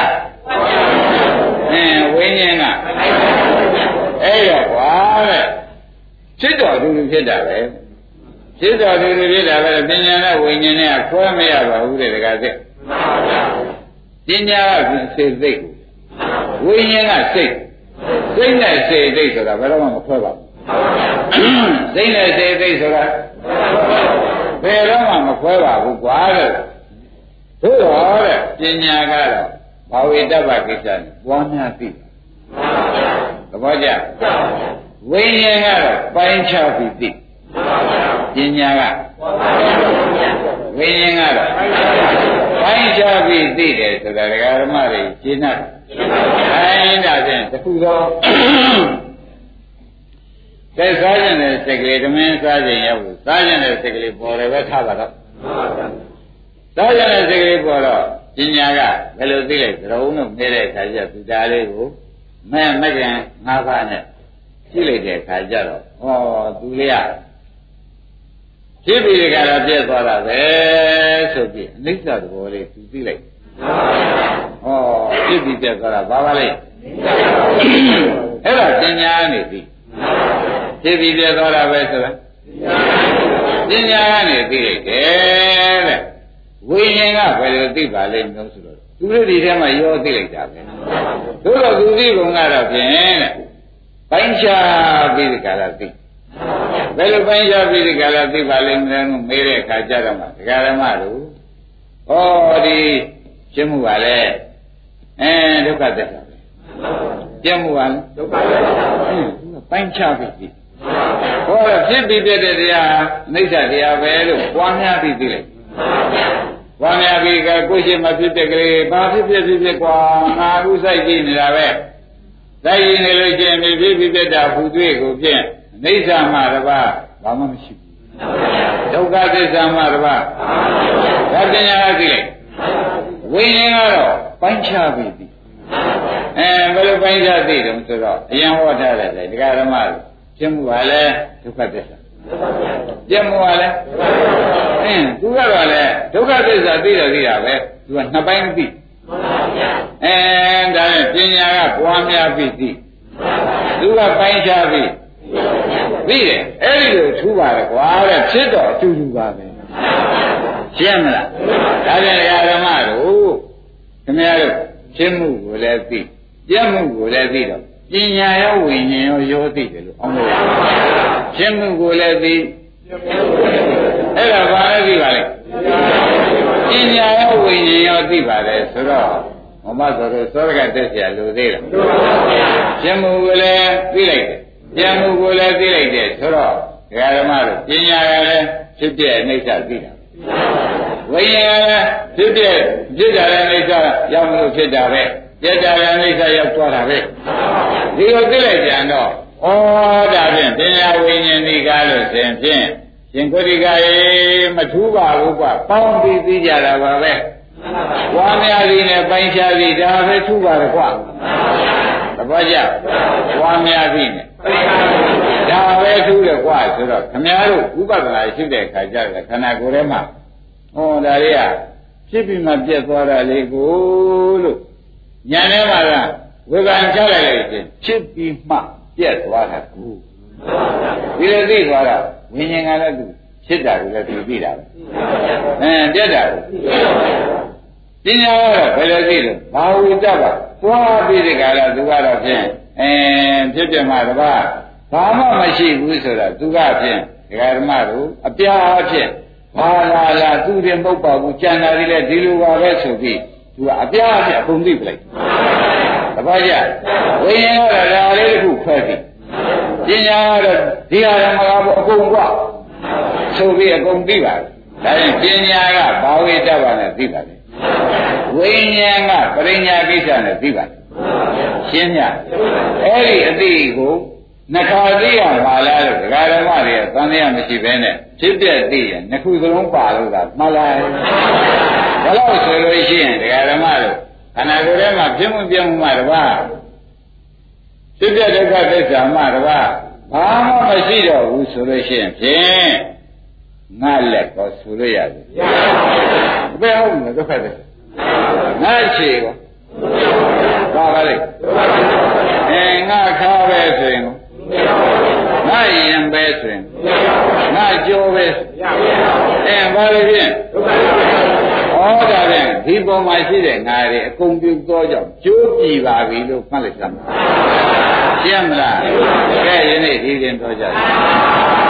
ဝိညာဉ်ကအဲ့တော့ကွာတဲ့ဖြစ်တော်သူဖြစ်တာပဲဖြစ်တော်သူဖြစ်တာပဲပညာနဲ့ဝိညာဉ်နဲ့ခွဲမရပါဘူးတဲ့ဒကာသက်ပညာကစိတ်သိကိုဝိညာဉ်ကစိတ်နဲ့စိတ်သိဆိုတာဘယ်တော့မှမခွဲပါဘူးစိတ်နဲ့စိတ်သိဆိုတာဘယ်တော့မှမခွဲပါဘူးကွာတဲ့တို့တော့တဲ့ပညာကတော့ဘာဝိတ္တပကိစ္စနဲ့ပွားများသိသဘောကျဝိညာဉ်ကတော့ပိုင်းခြားပြီးသိပညာကဝိညာဉ်ကတော့ပိုင်းခြားပြီးသိတယ်ဆိုတာဒကာဓမ္မတွေရှင်းတယ်ဒါဖြင့်တခုတော့ကဲစားခြင်းတဲ့စိတ်ကလေးဓမင်းစားခြင်းရောက်လို့စားခြင်းတဲ့စိတ်ကလေးပေါ်တယ်ပဲထားပါတော့စားခြင်းတဲ့စိတ်ကလေးပေါ်တော့ပညာကဘယ်လိုသိလိုက်သရုံလို့နေတဲ့အခါကျသူသားလေးကိုမဲ့မကင်၅ပါးနဲ့ကြည့်လိုက်တဲ့အခါကျတော့ဩသူလေးကဖြစ်ပြီးကြတော့ပြည့်သွားတာပဲဆိုပြီးအနိစ္စသဘောလေးသူသိလိုက်ဖြစ်ပြီးပြည့်သွားတာဘာပါလဲအဲ့ဒါပညာနေပြီဖြစ်ပြီးပြည့်သွားတာပဲဆိုတာပညာကနေသိလိုက်တယ်တဲ့ဝိညာဉ်ကဘယ်လိုသိပါလိမ့်မလို့ဆိုတော့သူတို့ဒီထဲမှာရောသိလိုက်တာပဲတို့တော့သူသိကုန်ကတော့ဖြင့်တဲ့ပိုင်းခြားပြီးဒီကလာသိဘယ်လိုပိုင်းခြားပြီးဒီကလာသိပါလိမ့်မယ်လို့မေးတဲ့အခါကျတော့မှဒကာဓမ္မတို့ဩဒီရှင်းမှုပါလေဒုက္ခသစ္စာပဲပြတ်မှုပါလေဒုက္ခသစ္စာပိုင်းခြားပြီးဟောဖြစ်ပြီးပြတဲ့တရားအိဋ္ဌတရားပဲလို့ပွားများပြီးသိလိုက်ပွားများပြီးကကိုယ်ရှိမှဖြစ်တဲ့ကလေးဘာဖြစ်ဖြစ်ကွာငါဥဆိုင်ကြည့်နေတာပဲတိုက်ရင်နေလို့ချင်းဖြစ်ပြီးပြတာဖူသွေးကိုဖြင့်အိဋ္ဌမှာတပါးဘာမှမရှိဘူးဒုက္ခသစ္စာမှာတပါးဒါပညာကသိလိုက်ဝိညာဉ်ကတော့ပိုင်းခြားပြီးပြီဘယ်လိုပိုင်းခြားသိတယ်ဆိုတော့အရင်ဟောထားတယ်ဒကာဓမ္မတို့ပြမှုပါလဲဒုက္ခသစ္စာပြမှုပါလဲသူကတော့လေဒုက္ခသစ္စာသိတော့သိတာပဲသူကနှစ်ပိုင်းသိဒါနဲ့ပညာကပွားများပြီးသိသူကပိုင်းခြားပြီးသိတယ်အဲ့ဒီလိုထူပါတယ်ကွာတဲ့ဖြစ်တော့အတူတူပါပဲရှင်းမလားဒါပြန်ဓမ္မတို့ခင်ဗျားတို့ရှင်းမှုကိုလည်းသိပြမှုကိုလည်းသိတော့ပညာရောဝိညာဉ်ရောသိတယ်လို့အောင်းလို့ရှင်းမှုကိုလည်းသိအဲ့ဒါဘာလဲသိပါလဲပညာရောဝိညာဉ်ရောသိပါတယ်ဆိုတော့ဘုမဆိုတော့သောရကတက်เสียလူသေးတယ်ရှင်းမှုကိုလည်းသိလိုက်တယ်ပြမှုကိုလည်းသိလိုက်တယ်ဆိုတော့ဓမ္မတို့ပညာကလည်းဖြစ်ပြအိဋ္ဌသိတာဝိညာဉ်ကလည်းဖြစ်တာလည်းအိဋ္ဌရောက်လို့ဖြစ်တာပဲပြတ်တာလည်းအိဋ္ဌရောက်သွားတာပဲဒီလိုသိလိုက်ကြတော့ဒါဖြင့်ပညာဝိညာဉ်ဒီကားလို့ဆိုရင်ဖြင့်ရှင်ကိုဒီကရေမထူးပါဘူးကွာပေါင်းပြီးသိကြတာပါပဲဝါများစီနဲ့ပိုင်းခြားစီဒါပဲထူးပါတယ်ကွာသဘောကျဝါများစီနဲ့ဒါပဲထူးတယ်ကွာဆိုတော့ခမည်းတော်ဥပဒနာရှိတဲ့ခါကျတော့ခန္ဓာကိုယ်ထဲမှာဒါလေးကဖြစ်ပြီးမှပြတ်သွားတာလေးကိုလို့ညာထဲမှာကဝေဘာချလိုက်လိုက်ချင်းဖြစ်ပြီးမှပြတ်သွားတာကိုဒီလိုသိသွားတာဝိညာဉ်ကလည်းသူဖြစ်တာကိုလည်းသူသိတာပဲပြတ်တာကိုပညာကတော့ဘယ်လိုသိလဲဘာဝိတ္တပါသွားပြီးဒီကလာသူကတော့ဖြင့်ဖြစ်ပြမှတပါးဘာမှမရှိဘူးဆိုတာသူကဖြင့်ဒကာဓမ္မတို့အပြားဖြင့်ဘာလာသူတွေမဟုတ်ပါဘူးကြံတာတွေလည်းဒီလိုပါပဲဆိုပြီးသူကအပြားဖြင့်အကုန်သိပလိုက်တပည့်ကြဝိညာဉ်ကတော့ဒါလေးတစ်ခုခွဲပြီးပညာကတော့ဒီဟာဓမ္မကဘုအကုန်กว่าဆိုပြီးအကုန်သိပါတယ်ဒါရင်ပညာကဘာဝိတ္တပါနဲ့သိပါတယ်ဝိညာဉ်ကပရိညာကိစ္စနဲ့သိပါတယ်ရှင်းညအဲ့ဒီအတိကိုနှခါသိရပါလားလို့ဒကာဓမ္မတွေကသံဃာမရှိဘဲနဲ့ဖြစ်တဲ့သိရင်နှစ်ခုစလုံးပါလို့သာမှတ်လိုက်ဘယ်လို့ဆိုလို့ရှိရင်ဒကာဓမ္မတို့ခန္ဓာကိုယ်ထဲမှာဖြစ်မှုပြမှုမှတပါးဖြစ်တဲ့ဒုက္ခသစ္စာမှတပါးဘာမှမရှိတော့ဘူးဆိုလို့ရှိရင်ဖြင့်ငါလက်ကောဆိုလို့ရတယ်ဘယ်ဟုတ်လဲဒုက္ခသစ္စာငါခြေကောဘာပါလဲငါခါပဲဆိုရင်ငါရင်ပဲဆိုရင်ငါကြောပဲဘာလို့ဖြင့်ဒါဖြင့်ဒီပုံမှာရှိတဲ့ငါတွေအကုန်ပြုသောကြောင့်ကျိုးပြီပါပြီလို့မှတ်လိုက်သမ်းရှင်းမလားကဲယနေ့ဒီရင်တော့ကြတယ်